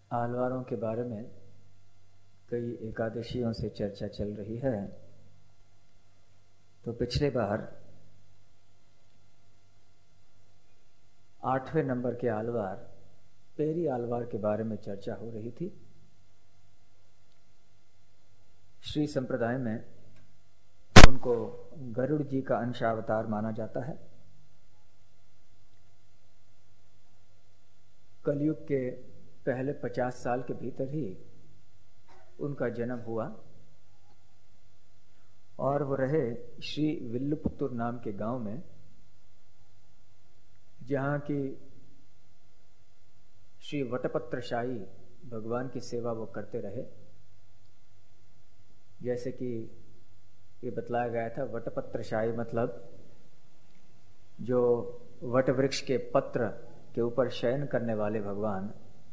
आलवारों के बारे में कई एकादशियों से चर्चा चल रही है। तो पिछले बार 8वें नंबर के आलवार पेरी आलवार के बारे में चर्चा हो रही थी। श्री संप्रदाय में उनको गरुड़ जी का अंशावतार माना जाता है। कलयुग के पहले 50 साल के भीतर ही उनका जन्म हुआ और वो रहे श्री विल्लुपुत्तूर नाम के गांव में, जहां की श्री वटपत्रशाही भगवान की सेवा वो करते रहे। जैसे कि ये बतलाया गया था, वटपत्रशाही मतलब जो वट वृक्ष के पत्र के ऊपर शयन करने वाले भगवान।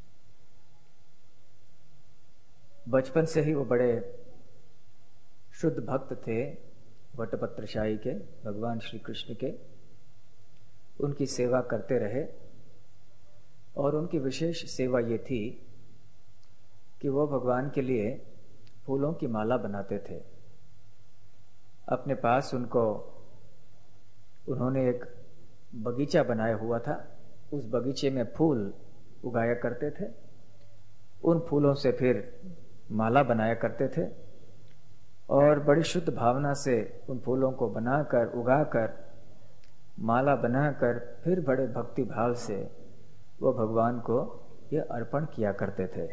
बचपन से ही वो बड़े शुद्ध भक्त थे वटपत्रशाही के, भगवान श्री कृष्ण के। उनकी सेवा करते रहे और उनकी विशेष सेवा ये थी कि वो भगवान के लिए फूलों की माला बनाते थे। अपने पास उन्होंने एक बगीचा बनाया हुआ था। उस बगीचे में फूल उगाया करते थे। उन फूलों से फिर माला बनाया करते थे और बड़ी शुद्ध भावना से उन फूलों को बनाकर, उगाकर, माला बनाकर फिर बड़े भक्ति भाव से वो भगवान को ये अर्पण किया करते थे।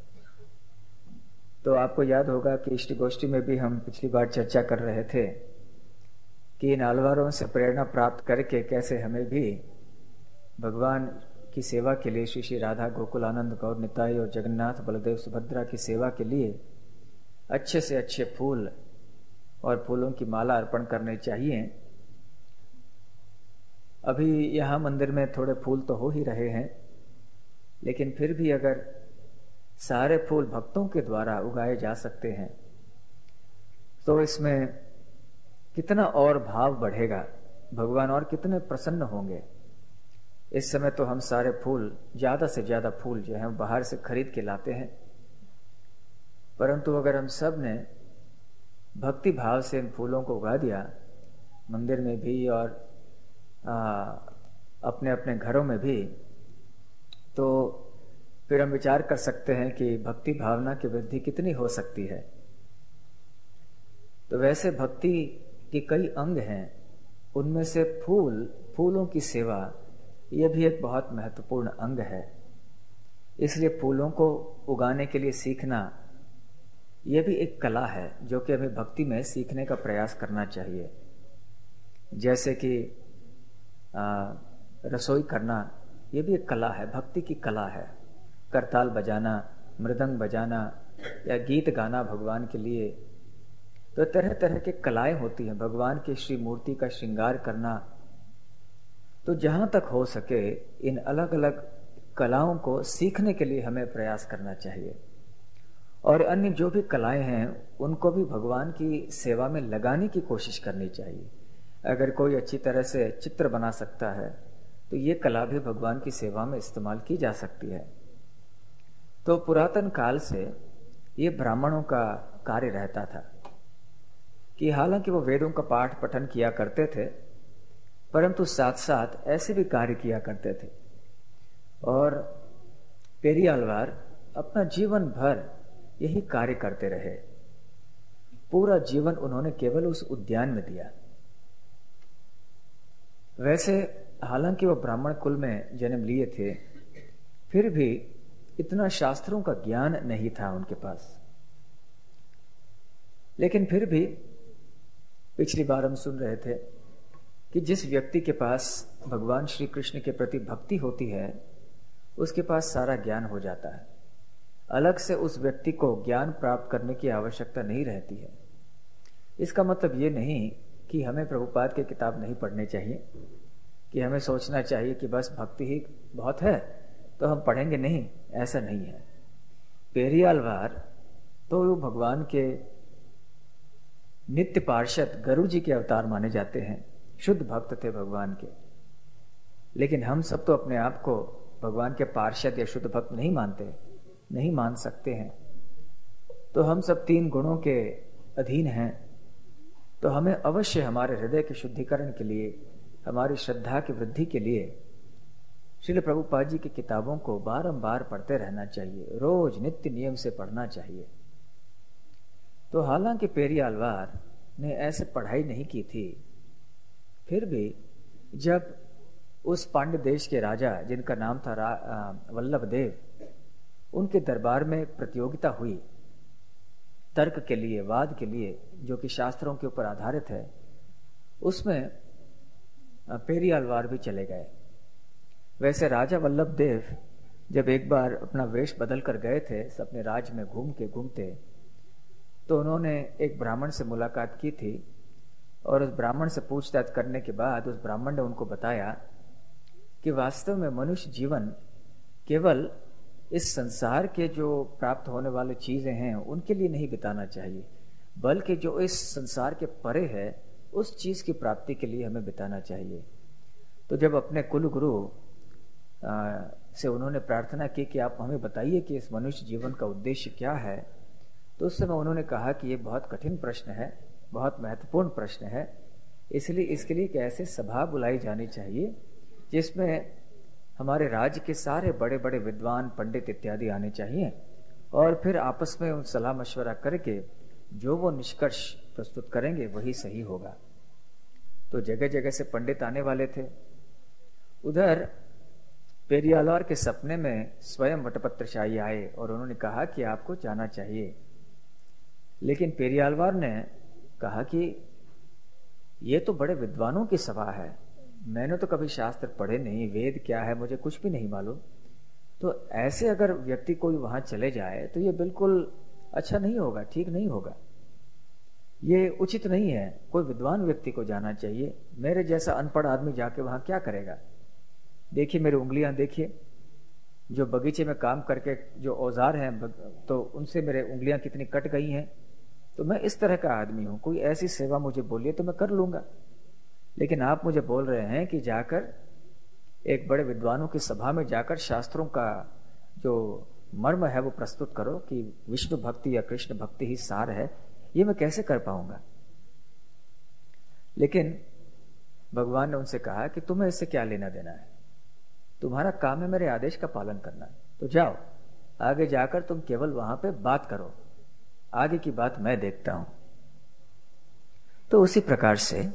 तो आपको याद होगा कि इष्ट गोष्ठी में भी हम पिछली बार चर्चा कर रहे थे कि इन आलवारों से प्रेरणा प्राप्त करके कैसे हमें भी भगवान की सेवा के लिए, श्री श्री राधा गोकुलानंद गौर निताई और जगन्नाथ बलदेव सुभद्रा की सेवा के लिए अच्छे से अच्छे फूल और फूलों की माला अर्पण करने चाहिए। अभी यहाँ मंदिर में थोड़े फूल तो हो ही रहे हैं, लेकिन फिर भी अगर सारे फूल भक्तों के द्वारा उगाए जा सकते हैं तो इसमें कितना और भाव बढ़ेगा, भगवान और कितने प्रसन्न होंगे। इस समय तो हम सारे फूल, ज्यादा से ज्यादा फूल जो है बाहर से खरीद के लाते हैं, परंतु अगर हम सब ने भक्ति भाव से इन फूलों को उगा दिया मंदिर में भी और अपने अपने घरों में भी, तो फिर हम विचार कर सकते हैं कि भक्ति भावना की वृद्धि कितनी हो सकती है। तो वैसे भक्ति के कई अंग हैं, उनमें से फूलों की सेवा यह भी एक बहुत महत्वपूर्ण अंग है। इसलिए फूलों को उगाने के लिए सीखना यह भी एक कला है जो कि हमें भक्ति में सीखने का प्रयास करना चाहिए। जैसे कि रसोई करना, यह भी एक कला है, भक्ति की कला है। करताल बजाना, मृदंग बजाना या गीत गाना भगवान के लिए, तो तरह तरह के कलाएं होती हैं। भगवान की श्री मूर्ति का श्रृंगार करना, तो जहां तक हो सके इन अलग अलग कलाओं को सीखने के लिए हमें प्रयास करना चाहिए। और अन्य जो भी कलाएं हैं उनको भी भगवान की सेवा में लगाने की कोशिश करनी चाहिए। अगर कोई अच्छी तरह से चित्र बना सकता है तो ये कला भी भगवान की सेवा में इस्तेमाल की जा सकती है। तो पुरातन काल से ये ब्राह्मणों का कार्य रहता था कि हालांकि वो वेदों का पाठ पठन किया करते थे, परंतु साथ साथ ऐसे भी कार्य किया करते थे। और पेरी आलवार अपना जीवन भर यही कार्य करते रहे। पूरा जीवन उन्होंने केवल उस उद्यान में दिया। वैसे हालांकि वो ब्राह्मण कुल में जन्म लिए थे, फिर भी इतना शास्त्रों का ज्ञान नहीं था उनके पास। लेकिन फिर भी पिछली बार हम सुन रहे थे कि जिस व्यक्ति के पास भगवान श्री कृष्ण के प्रति भक्ति होती है उसके पास सारा ज्ञान हो जाता है। अलग से उस व्यक्ति को ज्ञान प्राप्त करने की आवश्यकता नहीं रहती है। इसका मतलब ये नहीं कि हमें प्रभुपाद की किताब नहीं पढ़नी चाहिए, कि हमें सोचना चाहिए कि बस भक्ति ही बहुत है तो हम पढ़ेंगे नहीं, ऐसा नहीं है। पेरी आलवार तो भगवान के नित्य पार्षद गरुड़ जी के अवतार माने जाते हैं, शुद्ध भक्त थे भगवान के। लेकिन हम सब तो अपने आप को भगवान के पार्षद या शुद्ध भक्त नहीं मानते। नहीं मान सकते हैं, तो हम सब 3 गुणों के अधीन हैं, तो हमें अवश्य हमारे हृदय के शुद्धिकरण के लिए, हमारी श्रद्धा की वृद्धि के लिए श्रील प्रभुपाद जी की किताबों को बारंबार पढ़ते रहना चाहिए, रोज नित्य नियम से पढ़ना चाहिए। तो हालांकि पेरियालवार ने ऐसे पढ़ाई नहीं की थी, फिर भी जब उस पांड्य देश के राजा जिनका नाम था वल्लभ देव, उनके दरबार में प्रतियोगिता हुई तर्क के लिए, वाद के लिए, जो कि शास्त्रों के ऊपर आधारित है, उसमें पेरियालवार भी चले गए। वैसे राजा वल्लभ देव जब एक बार अपना वेश बदल कर गए थे अपने राज्य में घूमते, तो उन्होंने एक ब्राह्मण से मुलाकात की थी, और उस ब्राह्मण से पूछताछ करने के बाद उस ब्राह्मण ने उनको बताया कि वास्तव में मनुष्य जीवन केवल इस संसार के जो प्राप्त होने वाली चीजें हैं उनके लिए नहीं बिताना चाहिए, बल्कि जो इस संसार के परे है उस चीज की प्राप्ति के लिए हमें बिताना चाहिए। तो जब अपने कुल गुरु से उन्होंने प्रार्थना की कि आप हमें बताइए कि इस मनुष्य जीवन का उद्देश्य क्या है, तो उस समय उन्होंने कहा कि ये बहुत कठिन प्रश्न है, बहुत महत्वपूर्ण प्रश्न है, इसलिए इसके लिए एक ऐसे सभा बुलाई जानी चाहिए जिसमें हमारे राज्य के सारे बड़े बड़े विद्वान, पंडित इत्यादि आने चाहिए, और फिर आपस में उन सलाह मशवरा करके जो वो निष्कर्ष प्रस्तुत करेंगे वही सही होगा। तो जगह जगह से पंडित आने वाले थे। उधर पेरियालवार के सपने में स्वयं वटपत्रशाही आए और उन्होंने कहा कि आपको जाना चाहिए, लेकिन पेरियालवार ने कहा कि ये तो बड़े विद्वानों की सभा है, मैंने तो कभी शास्त्र पढ़े नहीं, वेद क्या है मुझे कुछ भी नहीं मालूम, तो ऐसे अगर व्यक्ति कोई वहां चले जाए तो ये बिल्कुल अच्छा नहीं होगा, ठीक नहीं होगा, ये उचित नहीं है, कोई विद्वान व्यक्ति को जाना चाहिए, मेरे जैसा अनपढ़ आदमी जाके वहां क्या करेगा। देखिए मेरी उंगलियां देखिए, जो बगीचे में काम करके जो औजार हैं तो उनसे मेरे उंगलियां कितनी कट गई हैं, तो मैं इस तरह का आदमी हूं, कोई ऐसी सेवा मुझे बोलिए तो मैं कर लूंगा, लेकिन आप मुझे बोल रहे हैं कि जाकर एक बड़े विद्वानों की सभा में जाकर शास्त्रों का जो मर्म है वो प्रस्तुत करो कि विष्णु भक्ति या कृष्ण भक्ति ही सार है, ये मैं कैसे कर पाऊंगा। लेकिन भगवान ने उनसे कहा कि तुम्हें इससे क्या लेना देना है, तुम्हारा काम है मेरे आदेश का पालन करना, तो जाओ आगे जाकर तुम केवल वहां पे बात करो, आगे की बात मैं देखता हूं। तो उसी प्रकार से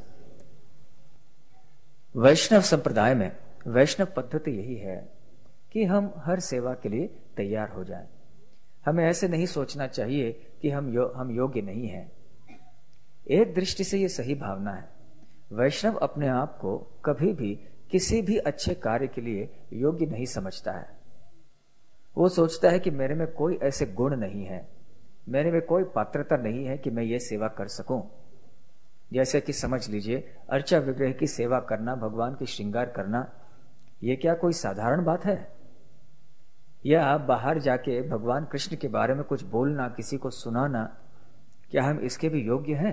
वैष्णव संप्रदाय में वैष्णव पद्धति यही है कि हम हर सेवा के लिए तैयार हो जाएं। हमें ऐसे नहीं सोचना चाहिए कि हम योग्य नहीं हैं। एक दृष्टि से ये सही भावना है। वैष्णव अपने आप को कभी भी किसी भी अच्छे कार्य के लिए योग्य नहीं समझता है। वो सोचता है कि मेरे में कोई ऐसे गुण नहीं है, मेरे में कोई पात्रता नहीं है कि मैं ये सेवा कर सकूं। जैसे कि समझ लीजिए, अर्चा विग्रह की सेवा करना, भगवान की श्रृंगार करना, ये क्या कोई साधारण बात है? या आप बाहर जाके भगवान कृष्ण के बारे में कुछ बोलना, किसी को सुनाना, क्या हम इसके भी योग्य हैं?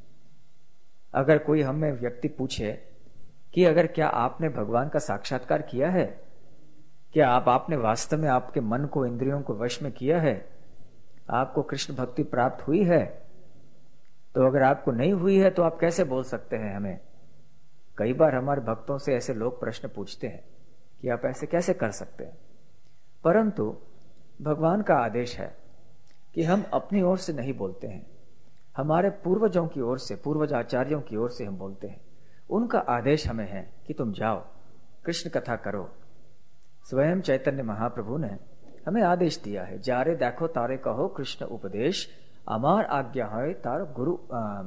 अगर कोई हमें व्यक्ति पूछे कि अगर क्या आपने भगवान का साक्षात्कार किया है, क्या आपने वास्तव में आपके मन को, इंद्रियों को वश में किया है, आपको कृष्ण भक्ति प्राप्त हुई है, तो अगर आपको नहीं हुई है तो आप कैसे बोल सकते हैं हमें? कई बार हमारे भक्तों से ऐसे लोग प्रश्न पूछते हैं कि आप ऐसे कैसे कर सकते हैं। परंतु भगवान का आदेश है कि हम अपनी ओर से नहीं बोलते हैं, हमारे पूर्वजों की ओर से, पूर्वज आचार्यों की ओर से हम बोलते हैं। उनका आदेश हमें है कि तुम जाओ कृष्ण कथा करो। स्वयं चैतन्य महाप्रभु ने हमें आदेश दिया है, जारे देखो तारे कहो कृष्ण उपदेश, अमार आज्ञा है तार गुरु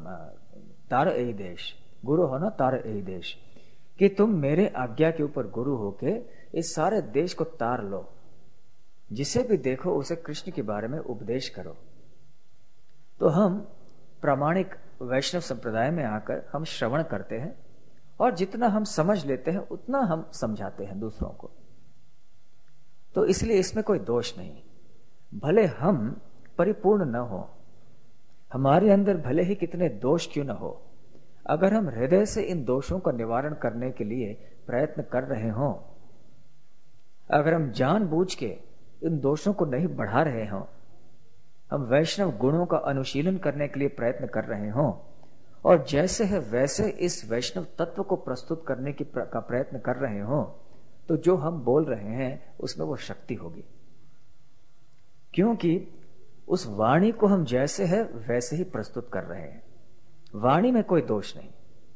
तार ए देश, गुरु हो ना तार ए देश, कि तुम मेरे आज्ञा के ऊपर गुरु होके इस सारे देश को तार लो, जिसे भी देखो उसे कृष्ण के बारे में उपदेश करो। तो हम प्रामाणिक वैष्णव संप्रदाय में आकर हम श्रवण करते हैं और जितना हम समझ लेते हैं उतना हम समझाते हैं दूसरों को। तो इसलिए इसमें कोई दोष नहीं। भले हम परिपूर्ण न हो, हमारे अंदर भले ही कितने दोष क्यों न हो, अगर हम हृदय से इन दोषों का निवारण करने के लिए प्रयत्न कर रहे हों, अगर हम जानबूझ के इन दोषों को नहीं बढ़ा रहे हों, हम वैष्णव गुणों का अनुशीलन करने के लिए प्रयत्न कर रहे हों और जैसे है वैसे इस वैष्णव तत्व को प्रस्तुत करने का प्रयत्न कर रहे हों, तो जो हम बोल रहे हैं उसमें वो शक्ति होगी, क्योंकि उस वाणी को हम जैसे है वैसे ही प्रस्तुत कर रहे हैं। वाणी में कोई दोष नहीं,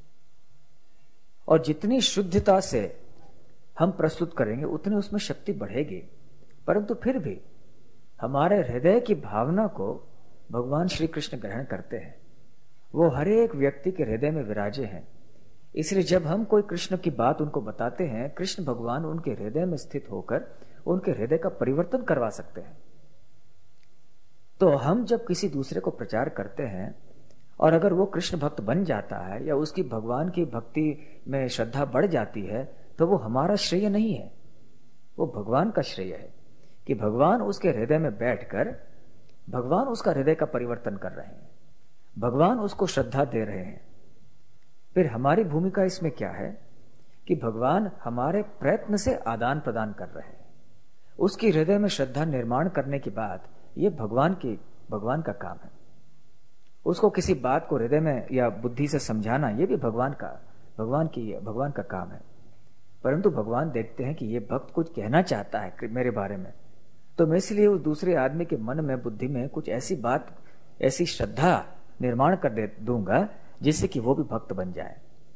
और जितनी शुद्धता से हम प्रस्तुत करेंगे उतनी उसमें शक्ति बढ़ेगी। परंतु फिर भी हमारे हृदय की भावना को भगवान श्री कृष्ण ग्रहण करते हैं, वो हर एक व्यक्ति के हृदय में विराजे हैं। इसलिए जब हम कोई कृष्ण की बात उनको बताते हैं, कृष्ण भगवान उनके हृदय में स्थित होकर उनके हृदय का परिवर्तन करवा सकते हैं। तो हम जब किसी दूसरे को प्रचार करते हैं और अगर वो कृष्ण भक्त बन जाता है या उसकी भगवान की भक्ति में श्रद्धा बढ़ जाती है, तो वो हमारा श्रेय नहीं है, वो भगवान का श्रेय है कि भगवान उसके हृदय में बैठकर भगवान उसका हृदय का परिवर्तन कर रहे हैं, भगवान उसको श्रद्धा दे रहे हैं। फिर हमारी भूमिका इसमें क्या है कि भगवान हमारे प्रयत्न से आदान प्रदान कर रहे हैं। उसकी हृदय में श्रद्धा निर्माण करने के बाद ये भगवान का काम है। उसको किसी बात को हृदय में या बुद्धि से समझाना ये भी भगवान का काम है। परंतु भगवान देखते हैं कि ये भक्त कुछ कहना चाहता है मेरे बारे में, तो मैं इसलिए उस दूसरे आदमी के मन में बुद्धि में कुछ ऐसी बात, ऐसी श्रद्धा निर्माण कर दूंगा जिससे कि वो भी भक्त बन जाए।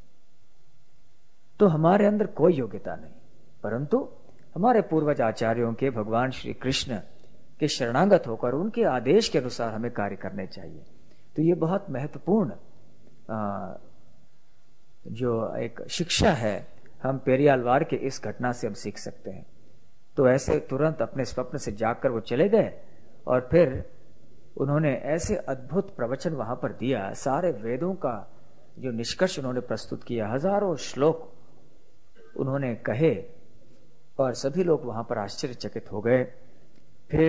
तो हमारे अंदर कोई योग्यता नहीं, परंतु हमारे पूर्वज आचार्यों के भगवान श्री कृष्ण के शरणागत होकर उनके आदेश के अनुसार हमें कार्य करने चाहिए। तो ये बहुत महत्वपूर्ण जो एक शिक्षा है, हम पेरियालवार के इस घटना से हम सीख सकते हैं। तो ऐसे तुरंत अपने स्वप्न से जागकर वो चले गए और फिर उन्होंने ऐसे अद्भुत प्रवचन वहां पर दिया, सारे वेदों का जो निष्कर्ष उन्होंने प्रस्तुत किया, हजारों श्लोक उन्होंने कहे और सभी लोग वहां पर आश्चर्यचकित हो गए। फिर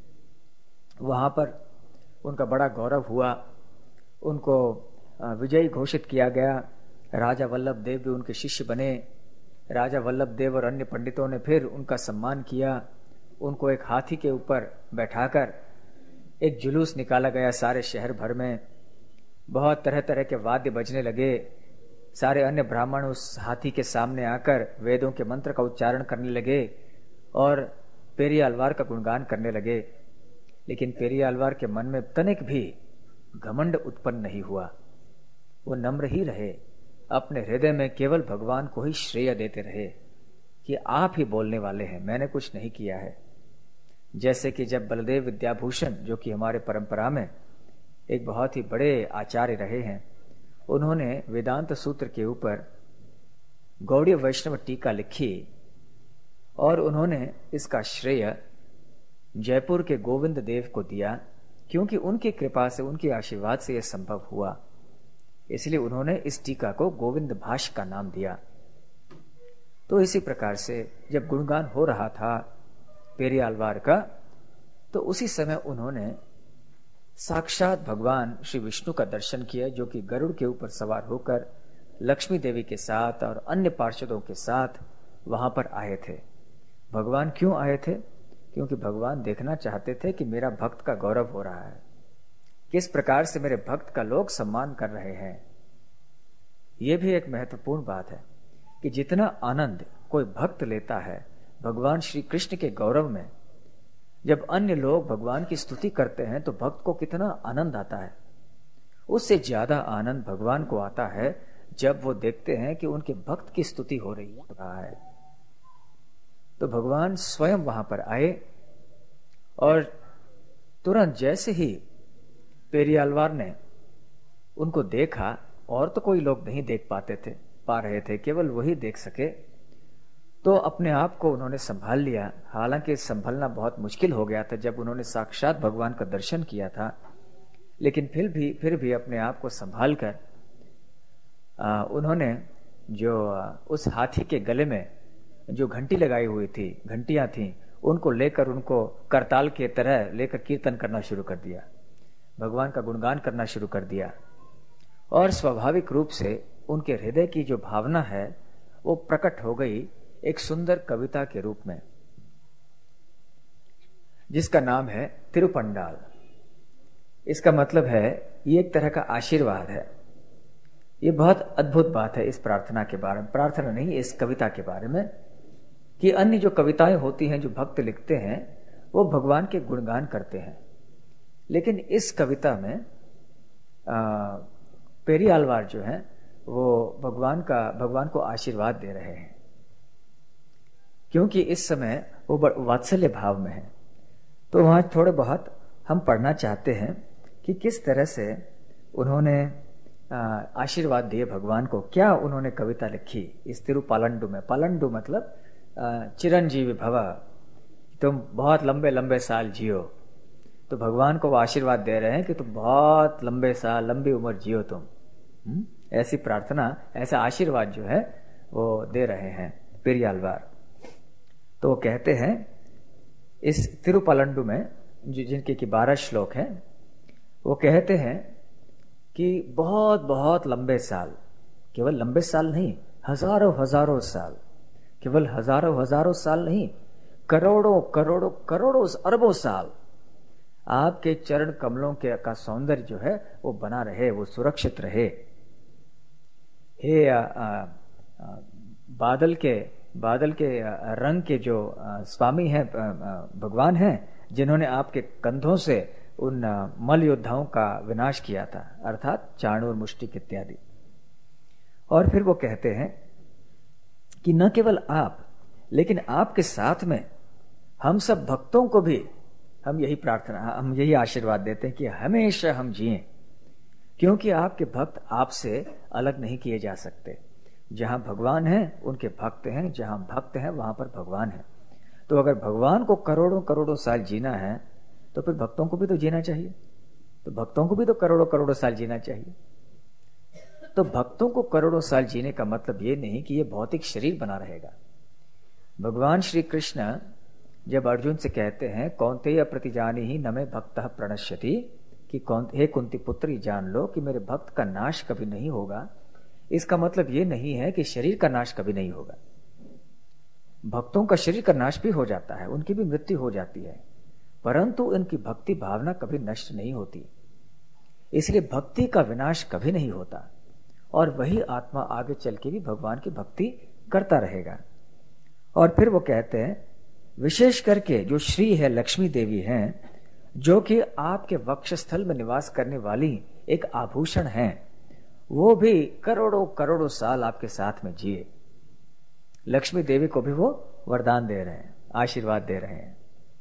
वहां पर उनका बड़ा गौरव हुआ, उनको विजयी घोषित किया गया। राजा वल्लभ देव भी उनके शिष्य बने। राजा वल्लभ देव और अन्य पंडितों ने फिर उनका सम्मान किया। उनको एक हाथी के ऊपर बैठाकर एक जुलूस निकाला गया सारे शहर भर में। बहुत तरह तरह के वाद्य बजने लगे। सारे अन्य ब्राह्मण उस हाथी के सामने आकर वेदों के मंत्र का उच्चारण करने लगे और पेरियालवार का गुणगान करने लगे। लेकिन पेरियालवार के मन में तनिक भी घमंड उत्पन्न नहीं हुआ। वो नम्र ही रहे, अपने हृदय में केवल भगवान को ही श्रेय देते रहे कि आप ही बोलने वाले हैं, मैंने कुछ नहीं किया है। जैसे कि जब बलदेव विद्याभूषण, जो कि हमारे परंपरा में एक बहुत ही बड़े आचार्य रहे हैं, उन्होंने वेदांत सूत्र के ऊपर गौड़ीय वैष्णव टीका लिखी और उन्होंने इसका श्रेय जयपुर के गोविंद देव को दिया, क्योंकि उनकी कृपा से, उनके आशीर्वाद से यह संभव हुआ। इसलिए उन्होंने इस टीका को गोविंद भाष्य का नाम दिया। तो इसी प्रकार से जब गुणगान हो रहा था पेरियालवार का, तो उसी समय उन्होंने साक्षात भगवान श्री विष्णु का दर्शन किया, जो कि गरुड़ के ऊपर सवार होकर लक्ष्मी देवी के साथ और अन्य पार्षदों के साथ वहां पर आए थे। भगवान क्यों आए थे? क्योंकि भगवान देखना चाहते थे कि मेरा भक्त का गौरव हो रहा है, किस प्रकार से मेरे भक्त का लोग सम्मान कर रहे हैं। यह भी एक महत्वपूर्ण बात है कि जितना आनंद कोई भक्त लेता है भगवान श्री कृष्ण के गौरव में, जब अन्य लोग भगवान की स्तुति करते हैं तो भक्त को कितना आनंद आता है। उससे ज्यादा आनंद भगवान को आता है जब वो देखते हैं कि उनके भक्त की स्तुति हो रहा है। तो भगवान स्वयं वहां पर आए और तुरंत जैसे ही पेरियालवार ने उनको देखा, और तो कोई लोग नहीं देख पा रहे थे, केवल वही देख सके, तो अपने आप को उन्होंने संभाल लिया। हालांकि संभलना बहुत मुश्किल हो गया था जब उन्होंने साक्षात भगवान का दर्शन किया था, लेकिन फिर भी अपने आप को संभाल कर उन्होंने जो उस हाथी के गले में जो घंटी लगाई हुई थी, घंटियां थीं, उनको लेकर, उनको करताल के तरह लेकर कीर्तन करना शुरू कर दिया, भगवान का गुणगान करना शुरू कर दिया। और स्वाभाविक रूप से उनके हृदय की जो भावना है वो प्रकट हो गई एक सुंदर कविता के रूप में। जिसका नाम है तिरुपंडाल। इसका मतलब है ये एक तरह का आशीर्वाद है। ये बहुत अद्भुत बात है इस प्रार्थना के बारे में, प्रार्थना नहीं, इस कविता के बारे में, कि अन्य जो कविताएं होती हैं जो भक्त लिखते हैं वो भगवान के गुणगान करते हैं, लेकिन इस कविता में पेरियालवार जो है वो भगवान को आशीर्वाद दे रहे हैं, क्योंकि इस समय वो वात्सल्य भाव में है। तो वहां थोड़े बहुत हम पढ़ना चाहते हैं कि किस तरह से उन्होंने आशीर्वाद दिए भगवान को, क्या उन्होंने कविता लिखी इस तिरुपालंडु में। पालंडु मतलब चिरंजीवी भव, तुम बहुत लंबे लंबे साल जियो। तो भगवान को वो आशीर्वाद दे रहे हैं कि तुम बहुत लंबे साल, लंबी उम्र जियो तुम। ऐसी प्रार्थना, ऐसा आशीर्वाद जो है वो दे रहे हैं पेरियालवार। तो वो कहते हैं इस तिरुपालंडु में, जिनके की 12 श्लोक हैं, वो कहते हैं कि बहुत बहुत लंबे साल, केवल लंबे साल नहीं, हजारों हजारों साल, केवल हजारों हजारों साल नहीं, करोड़ों करोड़ों करोड़ों अरबों साल आपके चरण कमलों के का सौंदर्य जो है वो बना रहे, वो सुरक्षित रहे। हे बादल के रंग के जो स्वामी हैं, भगवान हैं, जिन्होंने आपके कंधों से उन मल योद्धाओं का विनाश किया था, अर्थात चाणूर, मुष्टिक इत्यादि। और फिर वो कहते हैं कि न केवल आप, लेकिन आपके साथ में हम सब भक्तों को भी हम यही आशीर्वाद देते हैं कि हमेशा हम जिएं, क्योंकि आपके भक्त आपसे अलग नहीं किए जा सकते। जहां भगवान है उनके भक्त हैं, जहां भक्त हैं वहां पर भगवान है। तो अगर भगवान को करोड़ों करोड़ों साल जीना है तो फिर भक्तों को भी तो जीना चाहिए, तो भक्तों को भी तो करोड़ों करोड़ों साल जीना चाहिए। तो भक्तों को करोड़ों साल जीने का मतलब ये नहीं कि ये भौतिक शरीर बना रहेगा। भगवान श्री कृष्ण जब अर्जुन से कहते हैं कौन्तेय प्रतिजानी ही न मे भक्तः प्रणश्यति, कि हे कुंती पुत्री जान लो कि मेरे भक्त का नाश कभी नहीं होगा, इसका मतलब ये नहीं है कि शरीर का नाश कभी नहीं होगा। भक्तों का शरीर का नाश भी हो जाता है, उनकी भी मृत्यु हो जाती है, परंतु उनकी भक्ति भावना कभी नष्ट नहीं होती। इसलिए भक्ति का विनाश कभी नहीं होता, और वही आत्मा आगे चल के भी भगवान की भक्ति करता रहेगा। और फिर वो कहते हैं विशेष करके जो श्री है, लक्ष्मी देवी हैं, जो कि आपके वक्षस्थल में निवास करने वाली एक आभूषण है, वो भी करोड़ों करोड़ों साल आपके साथ में जिए। लक्ष्मी देवी को भी वो वरदान दे रहे हैं, आशीर्वाद दे रहे हैं।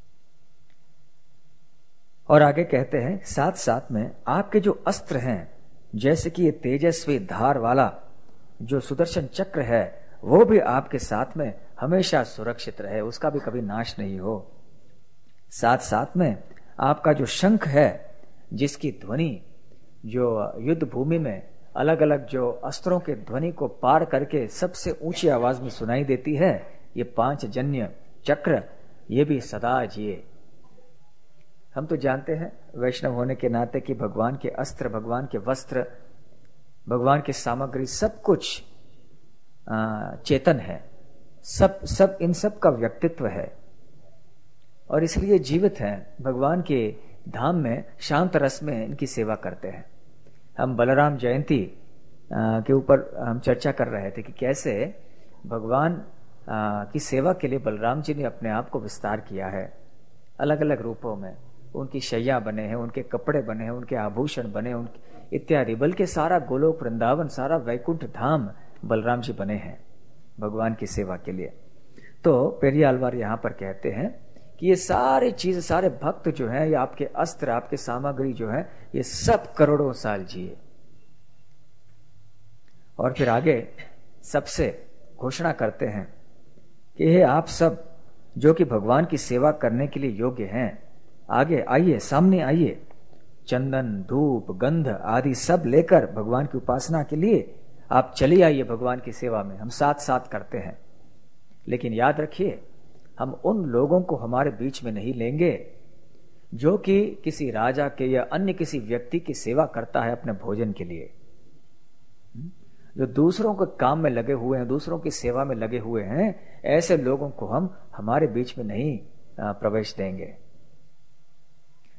और आगे कहते हैं साथ साथ में आपके जो अस्त्र हैं, जैसे कि ये तेजस्वी धार वाला जो सुदर्शन चक्र है, वो भी आपके साथ में हमेशा सुरक्षित रहे, उसका भी कभी नाश नहीं हो। साथ साथ में आपका जो शंख है, जिसकी ध्वनि जो युद्ध भूमि में अलग अलग जो अस्त्रों के ध्वनि को पार करके सबसे ऊंची आवाज में सुनाई देती है, ये 5 जन्य चक्र, ये भी सदा जिए। हम तो जानते हैं वैष्णव होने के नाते कि भगवान के अस्त्र, भगवान के वस्त्र, भगवान की सामग्री सब कुछ चेतन है, सब इन सब का व्यक्तित्व है, और इसलिए जीवित हैं। भगवान के धाम में शांत रस में इनकी सेवा करते हैं। हम बलराम जयंती के ऊपर हम चर्चा कर रहे थे कि कैसे भगवान की सेवा के लिए बलराम जी ने अपने आप को विस्तार किया है, अलग अलग रूपों में। उनकी शैया बने हैं, उनके कपड़े बने हैं, उनके आभूषण बने उनके इत्यादि, बल्कि सारा गोलोक वृंदावन, सारा वैकुंठ धाम बलराम जी बने हैं भगवान की सेवा के लिए। तो पेरियालवार यहाँ पर कहते हैं कि ये सारी चीज, सारे भक्त जो हैं, ये आपके अस्त्र, आपके सामग्री जो है, ये सब करोड़ों साल जिए। और फिर आगे सबसे घोषणा करते हैं कि हे आप सब जो कि भगवान की सेवा करने के लिए योग्य हैं, आगे आइए, सामने आइए। चंदन, धूप, गंध आदि सब लेकर भगवान की उपासना के लिए आप चले आइए भगवान की सेवा में, हम साथ साथ करते हैं। लेकिन याद रखिए, हम उन लोगों को हमारे बीच में नहीं लेंगे जो कि किसी राजा के या अन्य किसी व्यक्ति की सेवा करता है अपने भोजन के लिए। जो दूसरों के काम में लगे हुए हैं, दूसरों की सेवा में लगे हुए हैं, ऐसे लोगों को हम हमारे बीच में नहीं प्रवेश देंगे।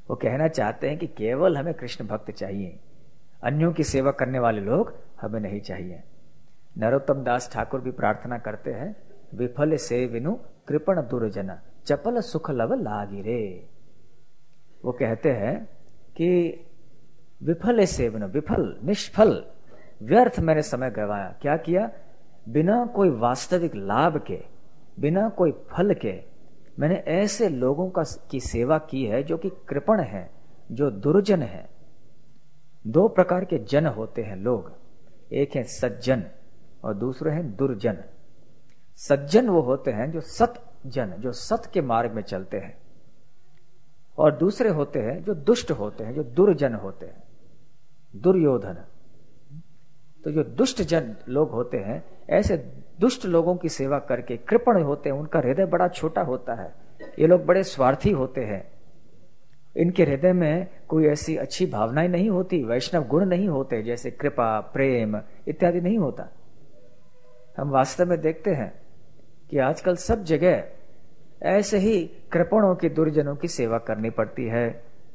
वो कहना चाहते हैं कि केवल हमें कृष्ण भक्त चाहिए, अन्यों की सेवा करने वाले लोग हमें नहीं चाहिए। नरोत्तम दास ठाकुर भी प्रार्थना करते हैं, विफल से विनु कृपण दुर्जन चपल सुख लव लागिरे। वो कहते हैं कि विफल से विनु, विफल निष्फल व्यर्थ मैंने समय गवाया। क्या किया? बिना कोई वास्तविक लाभ के, बिना कोई फल के मैंने ऐसे लोगों की सेवा की है जो कि कृपण है, जो दुर्जन है। दो प्रकार के जन होते हैं लोग, एक है सज्जन और दूसरे हैं दुर्जन। सज्जन वो होते हैं जो सत जन, जो सत के मार्ग में चलते हैं, और दूसरे होते हैं जो दुष्ट होते हैं, जो दुर्जन होते हैं, दुर्योधन। तो जो दुष्ट जन लोग होते हैं, ऐसे दुष्ट लोगों की सेवा करके कृपण होते हैं, उनका हृदय बड़ा छोटा होता है। ये लोग बड़े स्वार्थी होते हैं, इनके हृदय में कोई ऐसी अच्छी भावनाएं नहीं होती, वैष्णव गुण नहीं होते, जैसे कृपा, प्रेम इत्यादि नहीं होता। हम वास्तव में देखते हैं कि आजकल सब जगह ऐसे ही कृपणों की, दुर्जनों की सेवा करनी पड़ती है।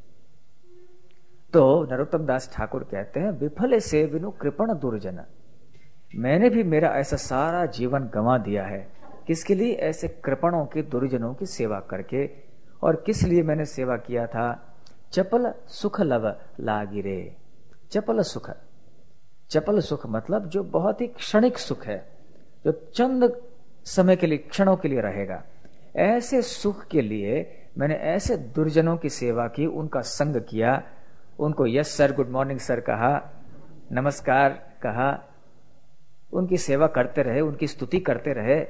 तो नरोत्तम दास ठाकुर कहते हैं, विफल से विनु कृपण दुर्जन। मैंने भी मेरा ऐसा सारा जीवन गंवा दिया है। किसके लिए? ऐसे कृपणों के, दुर्जनों की सेवा करके। और किस लिए मैंने सेवा किया था? चपल सुख लव लागिरे। चपल सुख, चपल सुख मतलब जो बहुत ही क्षणिक सुख है, जो चंद समय के लिए, क्षणों के लिए रहेगा। ऐसे सुख के लिए मैंने ऐसे दुर्जनों की सेवा की, उनका संग किया, उनको yes sir, good morning sir कहा, नमस्कार कहा, उनकी सेवा करते रहे, उनकी स्तुति करते रहे।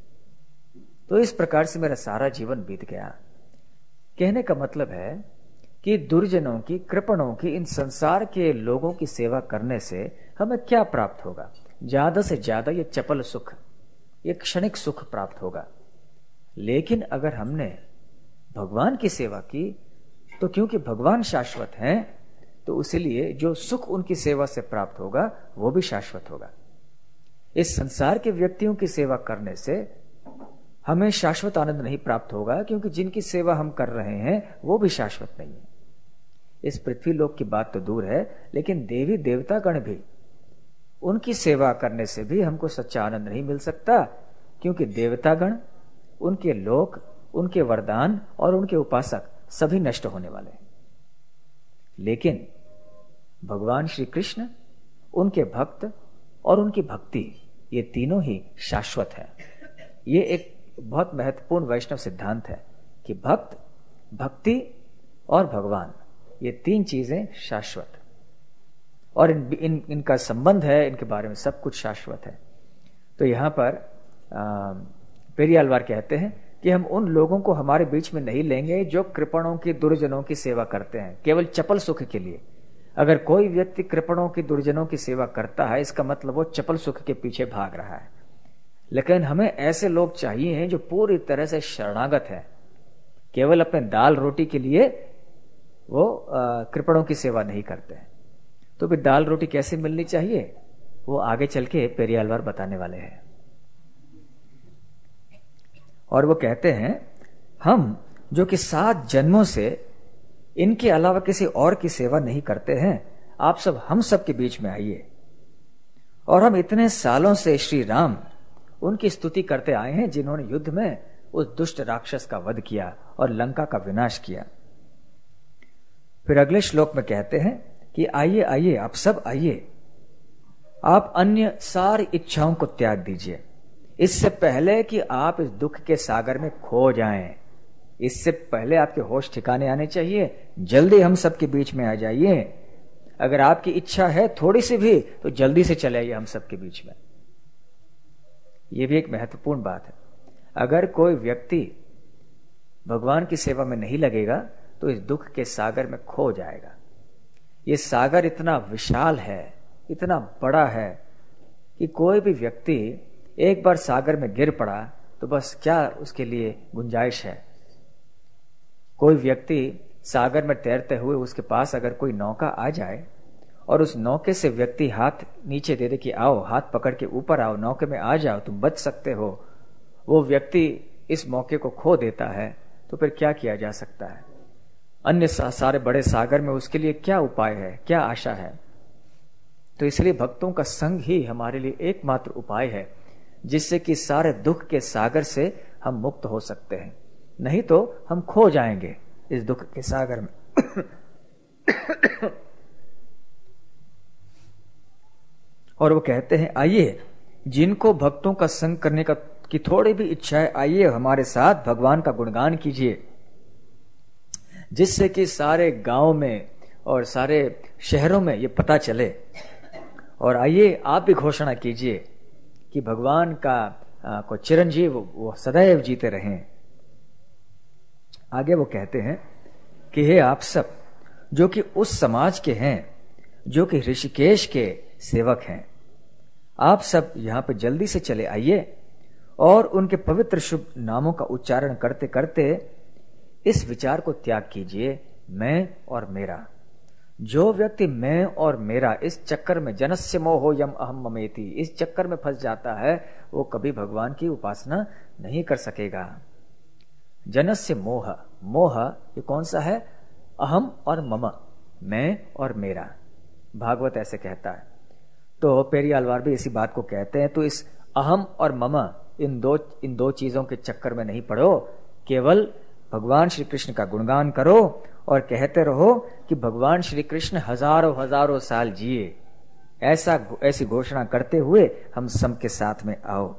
तो इस प्रकार से मेरा सारा जीवन बीत गया। कहने का मतलब है कि दुर्जनों की, कृपणों की, इन संसार के लोगों की सेवा करने से हमें क्या प्राप्त होगा? ज्यादा से ज्यादा ये चपल सुख, ये क्षणिक सुख प्राप्त होगा। लेकिन अगर हमने भगवान की सेवा की, तो क्योंकि भगवान शाश्वत हैं, तो इसलिए जो सुख उनकी सेवा से प्राप्त होगा वो भी शाश्वत होगा। इस संसार के व्यक्तियों की सेवा करने से हमें शाश्वत आनंद नहीं प्राप्त होगा, क्योंकि जिनकी सेवा हम कर रहे हैं वो भी शाश्वत नहीं है। इस पृथ्वी लोक की बात तो दूर है, लेकिन देवी देवता गण भी, उनकी सेवा करने से भी हमको सच्चा आनंद नहीं मिल सकता, क्योंकि देवतागण, उनके लोक, उनके वरदान और उनके उपासक सभी नष्ट होने वाले हैं। लेकिन भगवान श्री कृष्ण, उनके भक्त और उनकी भक्ति, ये तीनों ही शाश्वत है। ये एक बहुत महत्वपूर्ण वैष्णव सिद्धांत है कि भक्त, भक्ति और भगवान, ये तीन चीजें शाश्वत, और इनका संबंध है, इनके बारे में सब कुछ शाश्वत है। तो यहां पर पेरियालवार कहते हैं कि हम उन लोगों को हमारे बीच में नहीं लेंगे जो कृपणों की, दुर्जनों की सेवा करते हैं केवल चपल सुख के लिए। अगर कोई व्यक्ति कृपणों की, दुर्जनों की सेवा करता है, इसका मतलब वो चपल सुख के पीछे भाग रहा है। लेकिन हमें ऐसे लोग चाहिए जो पूरी तरह से शरणागत है, केवल अपने दाल रोटी के लिए वो कृपणों की सेवा नहीं करते हैं। तो फिर दाल रोटी कैसे मिलनी चाहिए, वो आगे चल के पेरियालवार बताने वाले हैं। और वो कहते हैं, हम जो कि 7 जन्मों से इनके अलावा किसी और की सेवा नहीं करते हैं, आप सब हम सब के बीच में आइए। और हम इतने सालों से श्री राम, उनकी स्तुति करते आए हैं जिन्होंने युद्ध में उस दुष्ट राक्षस का वध किया और लंका का विनाश किया। फिर अगले श्लोक में कहते हैं कि आइए आइए, आप सब आइए, आप अन्य सारी इच्छाओं को त्याग दीजिए, इससे पहले कि आप इस दुख के सागर में खो जाएं। इससे पहले आपके होश ठिकाने आने चाहिए। जल्दी हम सबके बीच में आ जाइए। अगर आपकी इच्छा है थोड़ी सी भी, तो जल्दी से चले आइए हम सबके बीच में। यह भी एक महत्वपूर्ण बात है। अगर कोई व्यक्ति भगवान की सेवा में नहीं लगेगा, तो इस दुख के सागर में खो जाएगा। ये सागर इतना विशाल है, इतना बड़ा है कि कोई भी व्यक्ति एक बार सागर में गिर पड़ा तो बस क्या उसके लिए गुंजाइश है। कोई व्यक्ति सागर में तैरते हुए, उसके पास अगर कोई नौका आ जाए और उस नौके से व्यक्ति हाथ नीचे दे दे कि आओ, हाथ पकड़ के ऊपर आओ, नौके में आ जाओ, तुम बच सकते हो, वो व्यक्ति इस मौके को खो देता है, तो फिर क्या किया जा सकता है। अन्य सारे बड़े सागर में उसके लिए क्या उपाय है, क्या आशा है। तो इसलिए भक्तों का संग ही हमारे लिए एकमात्र उपाय है जिससे कि सारे दुख के सागर से हम मुक्त हो सकते हैं, नहीं तो हम खो जाएंगे इस दुख के सागर में। और वो कहते हैं, आइए जिनको भक्तों का संग करने का की थोड़ी भी इच्छा है, आइए हमारे साथ भगवान का गुणगान कीजिए, जिससे कि सारे गांव में और सारे शहरों में ये पता चले। और आइए आप भी घोषणा कीजिए कि भगवान का को चिरंजीव वो सदैव जीते रहें। आगे वो कहते हैं कि हे आप सब जो कि उस समाज के हैं जो कि ऋषिकेश के सेवक हैं, आप सब यहां पे जल्दी से चले आइए और उनके पवित्र शुभ नामों का उच्चारण करते करते इस विचार को त्याग कीजिए, मैं और मेरा। जो व्यक्ति मैं और मेरा इस चक्कर में, जनस्य मोहो यम अहम ममेति, इस चक्कर में फंस जाता है, वो कभी भगवान की उपासना नहीं कर सकेगा। जनस्य मोह, मोह ये कौन सा है? अहम और मम, मैं और मेरा। भागवत ऐसे कहता है। तो पेरियालवार भी इसी बात को कहते हैं। तो इस अहम और मम इन दो चीजों के चक्कर में नहीं पड़ो, केवल भगवान श्री कृष्ण का गुणगान करो और कहते रहो कि भगवान श्री कृष्ण हजारों हजारों साल जिए, ऐसी घोषणा करते हुए हम सबके साथ में आओ।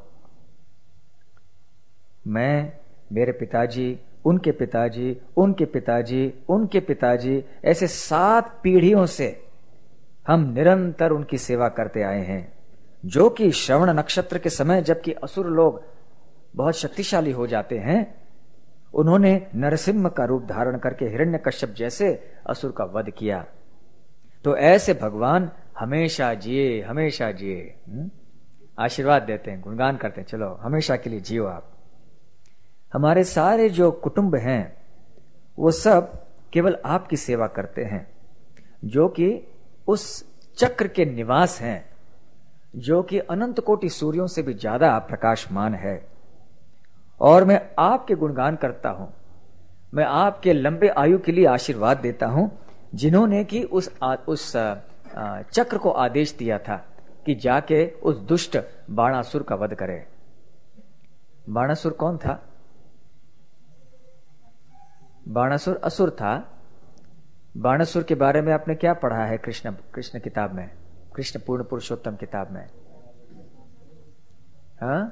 मैं, मेरे पिताजी, उनके पिताजी, उनके पिताजी, उनके पिताजी, ऐसे 7 पीढ़ियों से हम निरंतर उनकी सेवा करते आए हैं, जो कि श्रवण नक्षत्र के समय जबकि असुर लोग बहुत शक्तिशाली हो जाते हैं, उन्होंने नरसिंह का रूप धारण करके हिरण्यकश्यप जैसे असुर का वध किया। तो ऐसे भगवान हमेशा जिए, हमेशा जिए। आशीर्वाद देते हैं, गुणगान करते हैं, चलो हमेशा के लिए जियो आप। हमारे सारे जो कुटुंब हैं वो सब केवल आपकी सेवा करते हैं, जो कि उस चक्र के निवास हैं, जो कि अनंत कोटि सूर्यों से भी ज्यादा प्रकाशमान है। और मैं आपके गुणगान करता हूं, मैं आपके लंबे आयु के लिए आशीर्वाद देता हूं, जिन्होंने कि उस चक्र को आदेश दिया था कि जाके उस दुष्ट बाणासुर का वध करे। बाणासुर कौन था? बाणासुर असुर था। बाणासुर के बारे में आपने क्या पढ़ा है कृष्ण किताब में, कृष्ण पूर्ण पुरुषोत्तम किताब में? हाँ,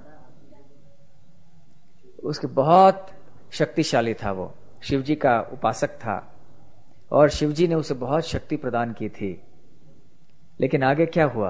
उसके बहुत शक्तिशाली था, वो शिवजी का उपासक था और शिवजी ने उसे बहुत शक्ति प्रदान की थी। लेकिन आगे क्या हुआ?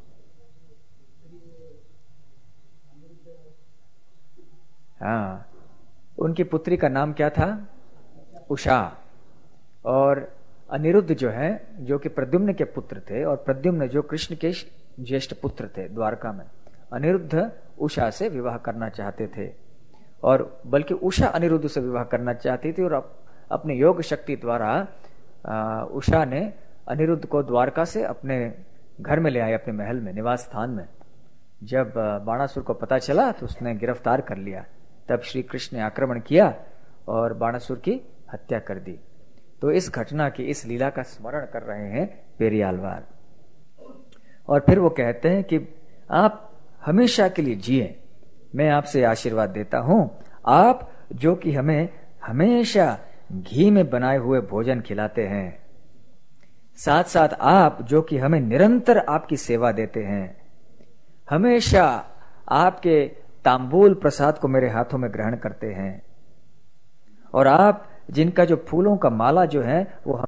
हाँ, उनकी पुत्री का नाम क्या था? उषा। और अनिरुद्ध जो है, जो कि प्रद्युम्न के पुत्र थे, और प्रद्युम्न जो कृष्ण के ज्येष्ठ पुत्र थे द्वारका में, अनिरुद्ध उषा से विवाह करना चाहते थे। और बल्कि उषा अनिरुद्ध से विवाह करना चाहती थी, और अपने योग शक्ति द्वारा उषा ने अनिरुद्ध को द्वारका से अपने घर में ले आए, अपने महल में, निवास स्थान में। जब बाणासुर को पता चला तो उसने गिरफ्तार कर लिया। तब श्री कृष्ण ने आक्रमण किया और बाणासुर की हत्या कर दी। तो इस घटना की, इस लीला का स्मरण कर रहे हैं पेरियालवार। और फिर वो कहते हैं कि आप हमेशा के लिए जिए, मैं आपसे आशीर्वाद देता हूं, आप जो कि हमें हमेशा घी में बनाए हुए भोजन खिलाते हैं, साथ साथ आप जो कि हमें निरंतर आपकी सेवा देते हैं, हमेशा आपके तांबूल प्रसाद को मेरे हाथों में ग्रहण करते हैं, और आप जिनका जो फूलों का माला जो है वो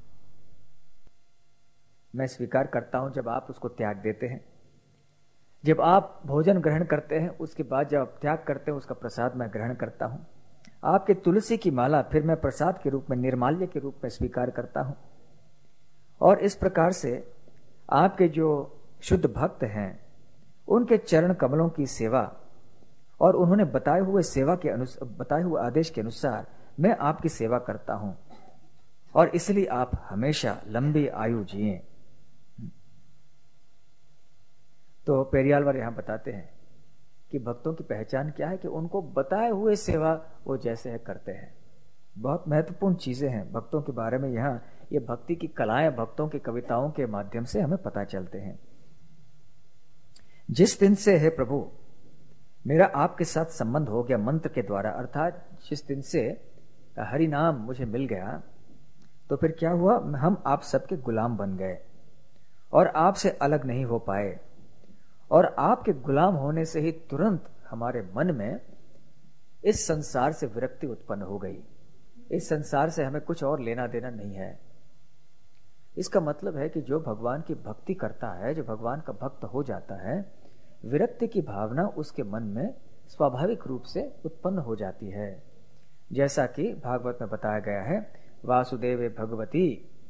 मैं स्वीकार करता हूं जब आप उसको त्याग देते हैं। जब आप भोजन ग्रहण करते हैं उसके बाद जब आप त्याग करते हैं उसका प्रसाद मैं ग्रहण करता हूं। आपके तुलसी की माला फिर मैं प्रसाद के रूप में, निर्माल्य के रूप में स्वीकार करता हूं। और इस प्रकार से आपके जो शुद्ध भक्त हैं उनके चरण कमलों की सेवा और उन्होंने बताए हुए आदेश के अनुसार मैं आपकी सेवा करता हूं, और इसलिए आप हमेशा लंबी आयु जिए। तो पेरियालवार यहां बताते हैं कि भक्तों की पहचान क्या है कि उनको बताए हुए सेवा वो जैसे है करते हैं। बहुत महत्वपूर्ण चीजें हैं भक्तों के बारे में। यहाँ ये भक्ति की कलाएं भक्तों की कविताओं के माध्यम से हमें पता चलते हैं। जिस दिन से है प्रभु मेरा आपके साथ संबंध हो गया मंत्र के द्वारा, अर्थात जिस दिन से हरि नाम मुझे मिल गया, तो फिर क्या हुआ, हम आप सबके गुलाम बन गए और आपसे अलग नहीं हो पाए। और आपके गुलाम होने से ही तुरंत हमारे मन में इस संसार से विरक्ति उत्पन्न हो गई। इस संसार से हमें कुछ और लेना देना नहीं है। इसका मतलब है कि जो भगवान की भक्ति करता है, जो भगवान का भक्त हो जाता है, विरक्ति की भावना उसके मन में स्वाभाविक रूप से उत्पन्न हो जाती है। जैसा कि भागवत में बताया गया है, वासुदेवे भगवती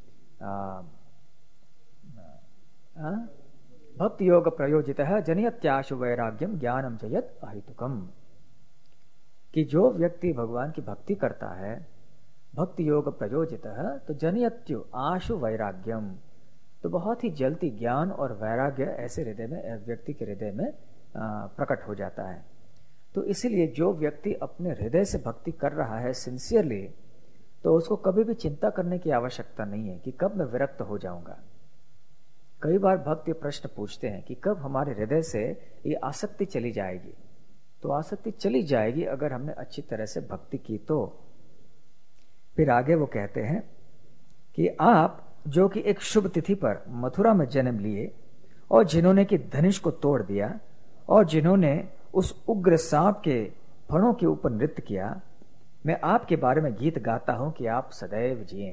भक्ति योग प्रयोजित जनयत्याशु वैराग्यम ज्ञानम जयत अहितुकम, कि जो व्यक्ति भगवान की भक्ति करता है, भक्ति योग प्रयोजित तो जनयत्यु आशु वैराग्यम, तो बहुत ही जल्दी ज्ञान और वैराग्य ऐसे हृदय में, व्यक्ति के हृदय में प्रकट हो जाता है। तो इसीलिए जो व्यक्ति अपने हृदय से भक्ति कर रहा है सिंसियरली, तो उसको कभी भी चिंता करने की आवश्यकता नहीं है कि कब मैं विरक्त हो जाऊंगा। कई बार भक्त ये प्रश्न पूछते हैं कि कब हमारे हृदय से ये आसक्ति चली जाएगी। तो आसक्ति चली जाएगी अगर हमने अच्छी तरह से भक्ति की। तो फिर आगे वो कहते हैं कि आप जो कि एक शुभ तिथि पर मथुरा में जन्म लिए और जिन्होंने कि धनुष को तोड़ दिया और जिन्होंने उस उग्र सांप के फणों के ऊपर नृत्य किया, मैं आपके बारे में गीत गाता हूं कि आप सदैव जिएं।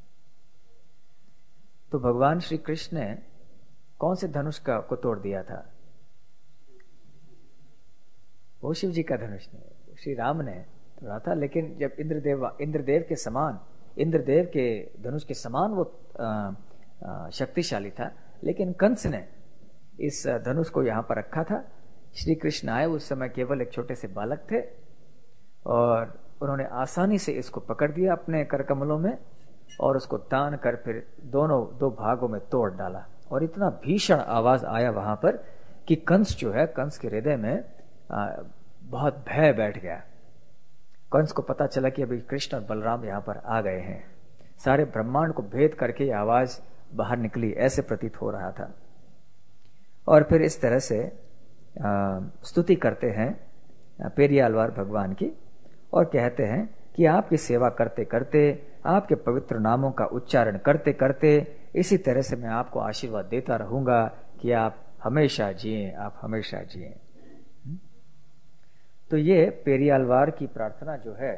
तो भगवान श्री कृष्ण ने कौन से धनुष को तोड़ दिया था? वो शिव जी का धनुष नहीं, श्री राम ने तोड़ा था। लेकिन जब इंद्रदेव के समान, इंद्रदेव के धनुष के समान वो शक्तिशाली था, लेकिन कंस ने इस धनुष को यहां पर रखा था। श्री कृष्ण आए, उस समय केवल एक छोटे से बालक थे और उन्होंने आसानी से इसको पकड़ दिया अपने करकमलों में और उसको तान कर फिर दो भागों में तोड़ डाला। और इतना भीषण आवाज आया वहां पर कि कंस जो है, कंस के हृदय में बहुत भय बैठ गया। कंस को पता चला कि अभी कृष्ण और बलराम यहां पर आ गए हैं। सारे ब्रह्मांड को भेद करके ये आवाज बाहर निकली, ऐसे प्रतीत हो रहा था। और फिर इस तरह से स्तुति करते हैं पेरियालवार भगवान की और कहते हैं कि आपकी सेवा करते करते, आपके पवित्र नामों का उच्चारण करते करते, इसी तरह से मैं आपको आशीर्वाद देता रहूंगा कि आप हमेशा जिएं, आप हमेशा जिएं। तो ये पेरियालवार की प्रार्थना जो है,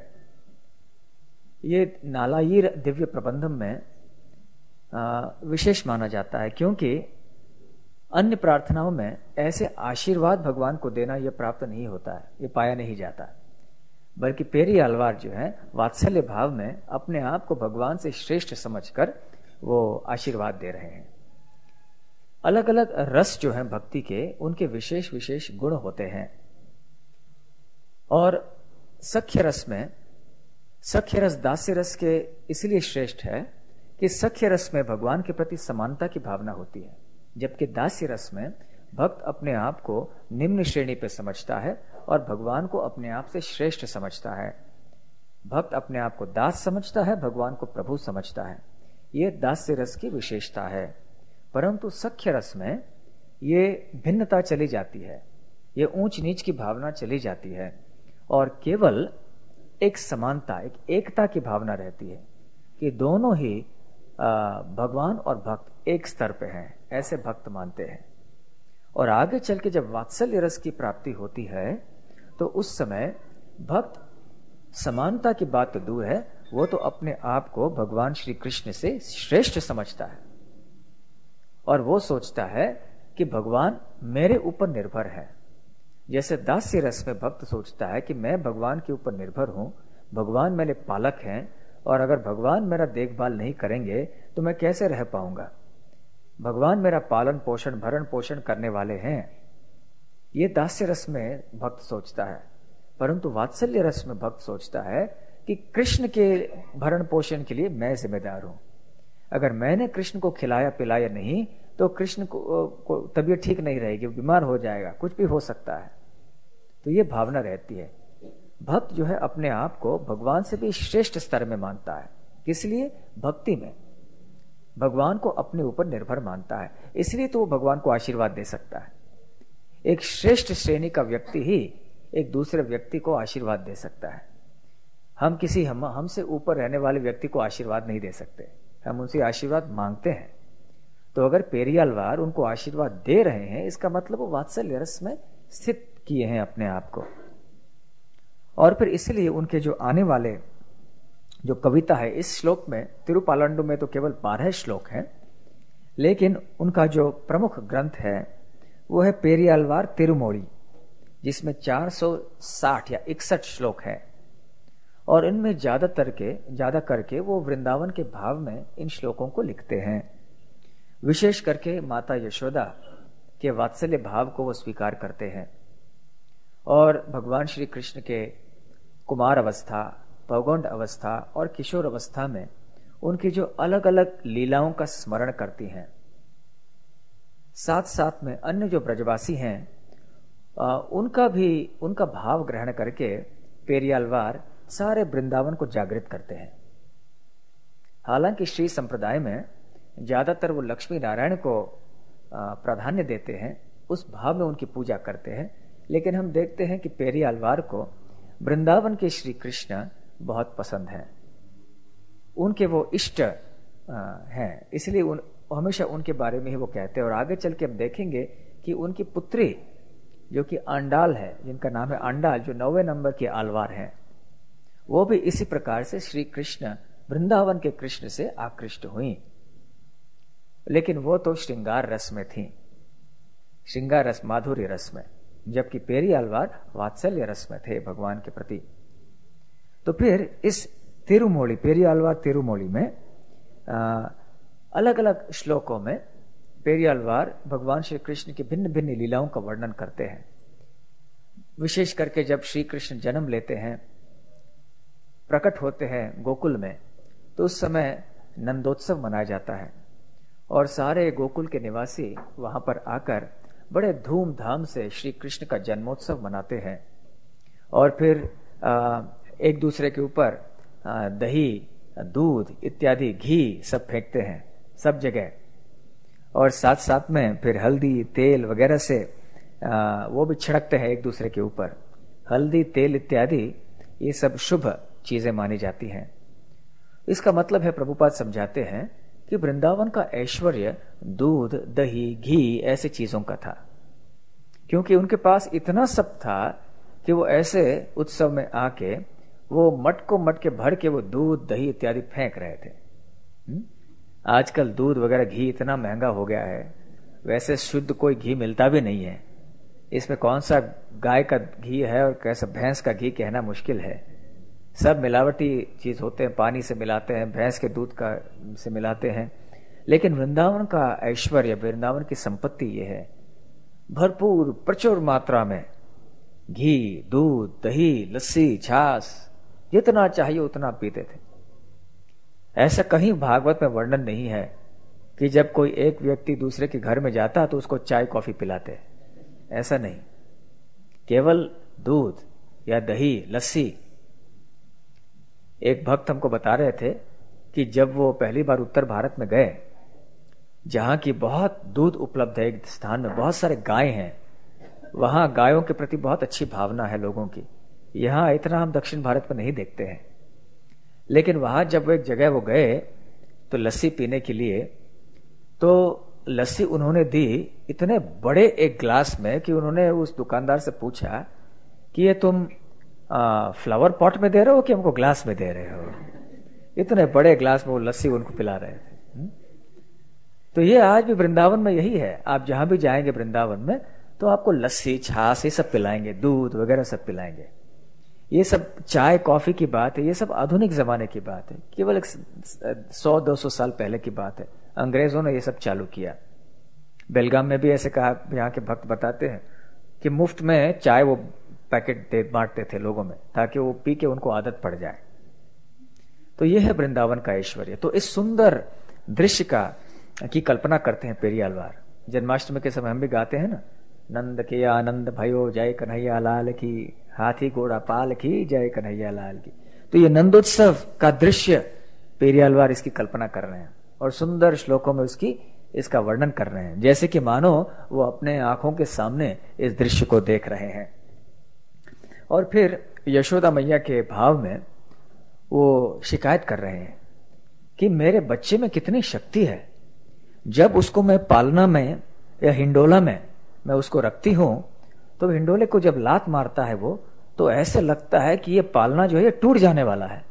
ये नालायिर दिव्य प्रबंधम में विशेष माना जाता है, क्योंकि अन्य प्रार्थनाओं में ऐसे आशीर्वाद भगवान को देना यह प्राप्त नहीं होता है, ये पाया नहीं जाता। बल्कि पेरियालवार जो है वात्सल्य भाव में अपने आप को भगवान से श्रेष्ठ समझकर वो आशीर्वाद दे रहे हैं। अलग अलग रस जो है भक्ति के, उनके विशेष विशेष गुण होते हैं। और सख्य रस में, सख्य रस दास्य रस के इसलिए श्रेष्ठ है कि सख्य रस में भगवान के प्रति समानता की भावना होती है, जबकि दास्य रस में भक्त अपने आप को निम्न श्रेणी पे समझता है और भगवान को अपने आप से श्रेष्ठ समझता है। भक्त अपने आप को दास समझता है, भगवान को प्रभु समझता है। ये दास्य रस की विशेषता है। परंतु सख्य रस में ये भिन्नता चली जाती है, ये ऊंच नीच की भावना चली जाती है और केवल एक समानता, एक एकता की भावना रहती है कि दोनों ही भगवान और भक्त एक स्तर पे हैं, ऐसे भक्त मानते हैं। और आगे चल के जब वात्सल्य रस की प्राप्ति होती है तो उस समय भक्त समानता की बात तो दूर है, वो तो अपने आप को भगवान श्री कृष्ण से श्रेष्ठ समझता है और वो सोचता है कि भगवान मेरे ऊपर निर्भर है। जैसे दास्य रस में भक्त सोचता है कि मैं भगवान के ऊपर निर्भर हूं, भगवान मेरे पालक हैं और अगर भगवान मेरा देखभाल नहीं करेंगे तो मैं कैसे रह पाऊंगा, भगवान मेरा पालन पोषण भरण पोषण करने वाले हैं। ये दास्य रस में भक्त सोचता है। परंतु वात्सल्य रस में भक्त सोचता है कि कृष्ण के भरण पोषण के लिए मैं जिम्मेदार हूं। अगर मैंने कृष्ण को खिलाया पिलाया नहीं तो कृष्ण को तबीयत ठीक नहीं रहेगी, बीमार हो जाएगा, कुछ भी हो सकता है। तो ये भावना रहती है। भक्त जो है अपने आप को भगवान से भी श्रेष्ठ स्तर में मानता है। किस लिए? भक्ति में भगवान को अपने ऊपर निर्भर मानता है, इसलिए तो वो भगवान को आशीर्वाद दे सकता है। एक श्रेष्ठ श्रेणी का व्यक्ति ही एक दूसरे व्यक्ति को आशीर्वाद दे सकता है। हम किसी हमसे ऊपर रहने वाले व्यक्ति को आशीर्वाद नहीं दे सकते, हम उनसे आशीर्वाद मांगते हैं। तो अगर पेरियालवार उनको आशीर्वाद दे रहे हैं, इसका मतलब वो वात्सल्य रस में स्थित किए हैं अपने आप को। और फिर इसलिए उनके जो आने वाले जो कविता है इस श्लोक में, तिरुपालंडु में तो केवल 12 श्लोक हैं, लेकिन उनका जो प्रमुख ग्रंथ है वो है पेरियालवार तिरुमोड़ी, जिसमें 460 या 61 श्लोक है। और इनमें ज्यादा करके वो वृंदावन के भाव में इन श्लोकों को लिखते हैं। विशेष करके माता यशोदा के वात्सल्य भाव को वो स्वीकार करते हैं और भगवान श्री कृष्ण के कुमार अवस्था, पौगंड अवस्था और किशोर अवस्था में उनकी जो अलग अलग लीलाओं का स्मरण करती हैं। साथ साथ में अन्य जो ब्रजवासी हैं उनका भाव ग्रहण करके पेरियालवार सारे वृंदावन को जागृत करते हैं। हालांकि श्री संप्रदाय में ज्यादातर वो लक्ष्मी नारायण को प्राधान्य देते हैं, उस भाव में उनकी पूजा करते हैं, लेकिन हम देखते हैं कि पेरियालवार को वृंदावन के श्री कृष्ण बहुत पसंद हैं, उनके वो इष्ट हैं, इसलिए हमेशा उनके बारे में ही वो कहते हैं। और आगे चल के हम देखेंगे कि उनकी पुत्री जो कि आंडाल है, जिनका नाम है आंडाल, जो 9वें नंबर की आलवार है, वो भी इसी प्रकार से श्री कृष्ण, वृंदावन के कृष्ण से आकृष्ट हुई। लेकिन वो तो श्रृंगार रस में थी, श्रृंगार रस, माधुर्य रस में, जबकि पेरियालवार वात्सल्य रस में थे भगवान के प्रति। तो फिर इस तिरुमोड़ी, पेरियालवार तिरुमोड़ी में अलग अलग श्लोकों में पेरियालवार भगवान श्री कृष्ण की भिन्न भिन्न लीलाओं का वर्णन करते हैं। विशेष करके जब श्री कृष्ण जन्म लेते हैं, प्रकट होते हैं गोकुल में, तो उस समय नंदोत्सव मनाया जाता है और सारे गोकुल के निवासी वहां पर आकर बड़े धूमधाम से श्री कृष्ण का जन्मोत्सव मनाते हैं। और फिर एक दूसरे के ऊपर दही, दूध इत्यादि, घी सब फेंकते हैं सब जगह, और साथ साथ में फिर हल्दी, तेल वगैरह से वो भी छिड़कते हैं एक दूसरे के ऊपर। हल्दी, तेल इत्यादि ये सब शुभ चीजें मानी जाती हैं। इसका मतलब है, प्रभुपाद समझाते हैं कि वृंदावन का ऐश्वर्य दूध, दही, घी ऐसे चीजों का था, क्योंकि उनके पास इतना सब था कि वो ऐसे उत्सव में आके वो मटके भर के वो दूध, दही इत्यादि फेंक रहे थे। आजकल दूध वगैरह, घी इतना महंगा हो गया है, वैसे शुद्ध कोई घी मिलता भी नहीं है। इसमें कौन सा गाय का घी है और कैसा भैंस का घी कहना मुश्किल है। सब मिलावटी चीज होते हैं, पानी से मिलाते हैं, भैंस के दूध का से मिलाते हैं। लेकिन वृंदावन का ऐश्वर्य, वृंदावन की संपत्ति ये है, भरपूर प्रचुर मात्रा में घी, दूध, दही, लस्सी, छाछ जितना चाहिए उतना पीते थे। ऐसा कहीं भागवत में वर्णन नहीं है कि जब कोई एक व्यक्ति दूसरे के घर में जाता तो उसको चाय कॉफी पिलाते, ऐसा नहीं। केवल दूध या दही, लस्सी। एक भक्त हमको बता रहे थे कि जब वो पहली बार उत्तर भारत में गए, जहां की बहुत दूध उपलब्ध है, एक स्थान में बहुत सारे गाय हैं, वहां गायों के प्रति बहुत अच्छी भावना है लोगों की। यहां इतना हम दक्षिण भारत में नहीं देखते हैं। लेकिन वहां जब वो एक जगह वो गए तो लस्सी पीने के लिए, तो लस्सी उन्होंने दी इतने बड़े एक ग्लास में कि उन्होंने उस दुकानदार से पूछा कि ये तुम फ्लावर पॉट में दे रहे हो कि हमको ग्लास में दे रहे हो। इतने बड़े ग्लास में वो लस्सी उनको पिला रहे थे। तो ये आज भी वृंदावन में यही है। आप जहां भी जाएंगे वृंदावन में तो आपको लस्सी, छाछ ये सब पिलाएंगे, दूध वगैरह सब पिलाएंगे। ये सब चाय कॉफी की बात है, ये सब आधुनिक जमाने की बात है, केवल 100-200 साल पहले की बात है। अंग्रेजों ने ये सब चालू किया। बेलगाम में भी ऐसे कहा, यहाँ के भक्त बताते हैं कि मुफ्त में चाय वो पैकेट बांटते थे लोगों में, ताकि वो पी के उनको आदत पड़ जाए। तो ये है वृंदावन का ऐश्वर्य। तो इस सुंदर दृश्य की कल्पना करते हैं पेरियालवार। जन्माष्टमी के समय हम भी गाते हैं ना, नंद के आनंद भयो जय कन्हैया लाल की, हाथी घोड़ा पाल की जय कन्हैया लाल की। तो ये नंदोत्सव का दृश्य पेरियालवार इसकी कल्पना कर रहे हैं और सुंदर श्लोकों में उसकी इसका वर्णन कर रहे हैं, जैसे कि मानो वो अपने आंखों के सामने इस दृश्य को देख रहे हैं। और फिर यशोदा मैया के भाव में वो शिकायत कर रहे हैं कि मेरे बच्चे में कितनी शक्ति है, जब उसको मैं पालना में या हिंडोला में मैं उसको रखती हूं तो हिंडोले को जब लात मारता है वो, तो ऐसे लगता है कि ये पालना जो है ये टूट जाने वाला है।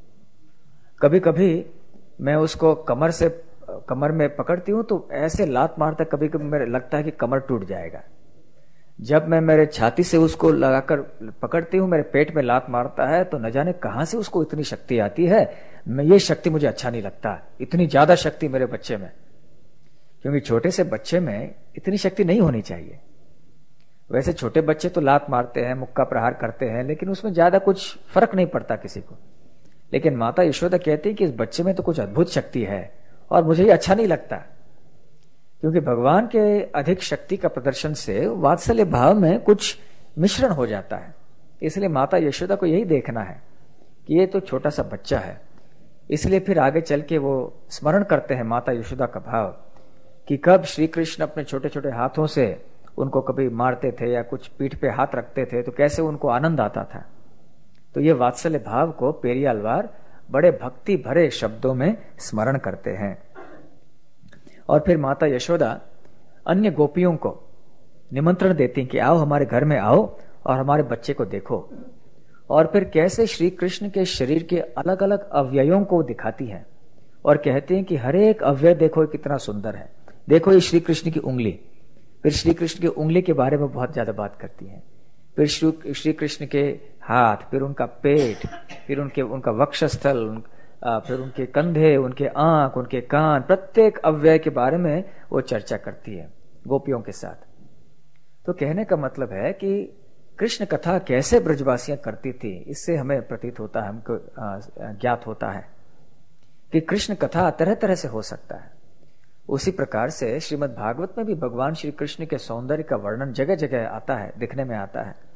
कभी कभी मैं उसको कमर में पकड़ती हूं तो ऐसे लात मारता, कभी कभी मेरे लगता है कि कमर टूट जाएगा। जब मैं मेरे छाती से उसको लगाकर पकड़ती हूं, मेरे पेट में लात मारता है, तो न जाने कहां से उसको इतनी शक्ति आती है। मैं ये शक्ति मुझे अच्छा नहीं लगता, इतनी ज्यादा शक्ति मेरे बच्चे में, क्योंकि छोटे से बच्चे में इतनी शक्ति नहीं होनी चाहिए। वैसे छोटे बच्चे तो लात मारते हैं, मुक्का प्रहार करते हैं, लेकिन उसमें ज्यादा कुछ फर्क नहीं पड़ता किसी को। लेकिन माता यशोदा कहती है कि इस बच्चे में तो कुछ अद्भुत शक्ति है और मुझे ये अच्छा नहीं लगता, क्योंकि भगवान के अधिक शक्ति का प्रदर्शन से वात्सल्य भाव में कुछ मिश्रण हो जाता है। इसलिए माता यशोदा को यही देखना है कि ये तो छोटा सा बच्चा है। इसलिए फिर आगे चल के वो स्मरण करते हैं माता यशोदा का भाव कि कब श्री कृष्ण अपने छोटे छोटे हाथों से उनको कभी मारते थे या कुछ पीठ पे हाथ रखते थे तो कैसे उनको आनंद आता था। तो ये वात्सल्य भाव को पेरियालवार बड़े भक्ति भरे शब्दों में स्मरण करते हैं। और फिर माता यशोदा अन्य गोपियों को निमंत्रण देती हैं कि आओ हमारे घर में आओ और हमारे बच्चे को देखो। और फिर कैसे श्री कृष्ण के शरीर के अलग अलग अवयवों को दिखाती हैं और कहती हैं कि हर एक अवयव देखो कितना सुंदर है, देखो ये श्री कृष्ण की उंगली। फिर श्री कृष्ण की उंगली के बारे में बहुत ज्यादा बात करती हैं। फिर श्री कृष्ण के हाथ, फिर उनका पेट, फिर उनका वक्षस्थल, फिर उनके कंधे, उनके आंख, उनके कान, प्रत्येक अवयव के बारे में वो चर्चा करती है गोपियों के साथ। तो कहने का मतलब है कि कृष्ण कथा कैसे ब्रजवासियां करती थी, इससे हमें प्रतीत होता है, हमको ज्ञात होता है कि कृष्ण कथा तरह तरह से हो सकता है। उसी प्रकार से श्रीमद् भागवत में भी भगवान श्री कृष्ण के सौंदर्य का वर्णन जगह जगह आता है, दिखने में आता है।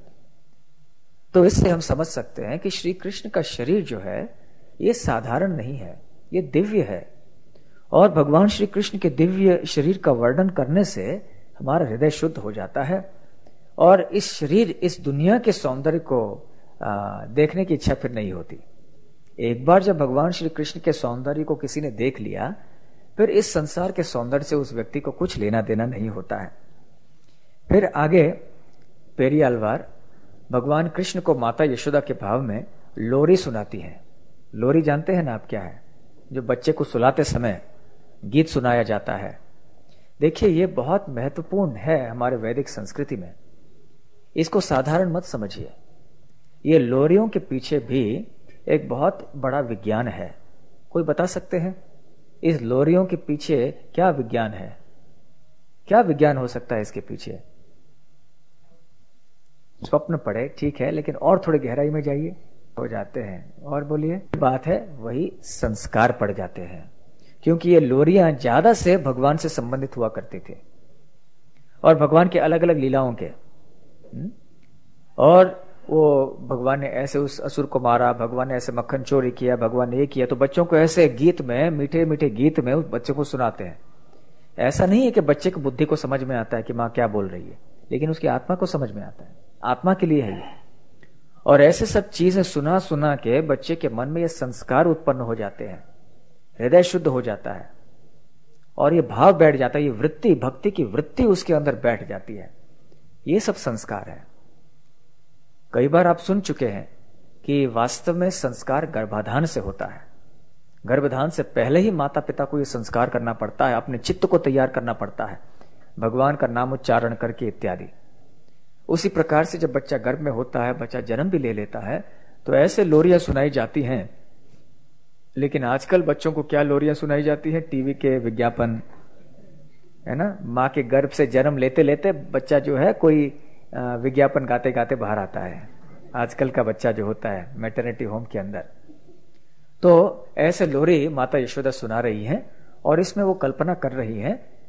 तो इससे हम समझ सकते हैं कि श्री कृष्ण का शरीर जो है ये साधारण नहीं है, ये दिव्य है। और भगवान श्री कृष्ण के दिव्य शरीर का वर्णन करने से हमारा हृदय शुद्ध हो जाता है और इस शरीर, इस दुनिया के सौंदर्य को देखने की इच्छा फिर नहीं होती। एक बार जब भगवान श्री कृष्ण के सौंदर्य को किसी ने देख लिया, फिर इस संसार के सौंदर्य से उस व्यक्ति को कुछ लेना देना नहीं होता है। फिर आगे पेरियालवार भगवान कृष्ण को माता यशोदा के भाव में लोरी सुनाती है। लोरी जानते हैं ना आप क्या है? जो बच्चे को सुलाते समय गीत सुनाया जाता है। देखिए ये बहुत महत्वपूर्ण है हमारे वैदिक संस्कृति में, इसको साधारण मत समझिए। ये लोरियों के पीछे भी एक बहुत बड़ा विज्ञान है। कोई बता सकते हैं इस लोरियों के पीछे क्या विज्ञान है? क्या विज्ञान हो सकता है इसके पीछे? स्वप्न पड़े ठीक है, लेकिन और थोड़ी गहराई में जाइए, हो जाते हैं। और बोलिए। बात है वही संस्कार पड़ जाते हैं, क्योंकि ये लोरियां ज्यादा से भगवान से संबंधित हुआ करती थी और भगवान के अलग अलग लीलाओं के। और वो भगवान ने ऐसे उस असुर को मारा, भगवान ने ऐसे मक्खन चोरी किया, भगवान ने ये किया, तो बच्चों को ऐसे गीत में, मीठे मीठे गीत में उस बच्चे को सुनाते हैं। ऐसा नहीं है कि बच्चे की बुद्धि को समझ में आता है कि माँ क्या बोल रही है, लेकिन उसकी आत्मा को समझ में आता है, आत्मा के लिए है ये। और ऐसे सब चीजें सुना सुना के बच्चे के मन में ये संस्कार उत्पन्न हो जाते हैं, हृदय शुद्ध हो जाता है और ये भाव बैठ जाता है, ये वृत्ति, भक्ति की वृत्ति उसके अंदर बैठ जाती है। ये सब संस्कार है। कई बार आप सुन चुके हैं कि वास्तव में संस्कार गर्भाधान से होता है। गर्भाधान से पहले ही माता पिता को ये संस्कार करना पड़ता है, अपने चित्त को तैयार करना पड़ता है, भगवान का नाम उच्चारण करके इत्यादि। उसी प्रकार से जब बच्चा गर्भ में होता है, बच्चा जन्म भी ले लेता है, तो ऐसे लोरियां सुनाई जाती हैं। लेकिन आजकल बच्चों को क्या लोरियां सुनाई जाती हैं? टीवी के विज्ञापन, है ना। माँ के गर्भ से जन्म लेते लेते बच्चा जो है कोई विज्ञापन गाते गाते बाहर आता है, आजकल का बच्चा जो होता है मैटरनिटी होम के अंदर। तो ऐसे लोरी माता यशोदा सुना रही हैं और इसमें वो कल्पना कर रही हैं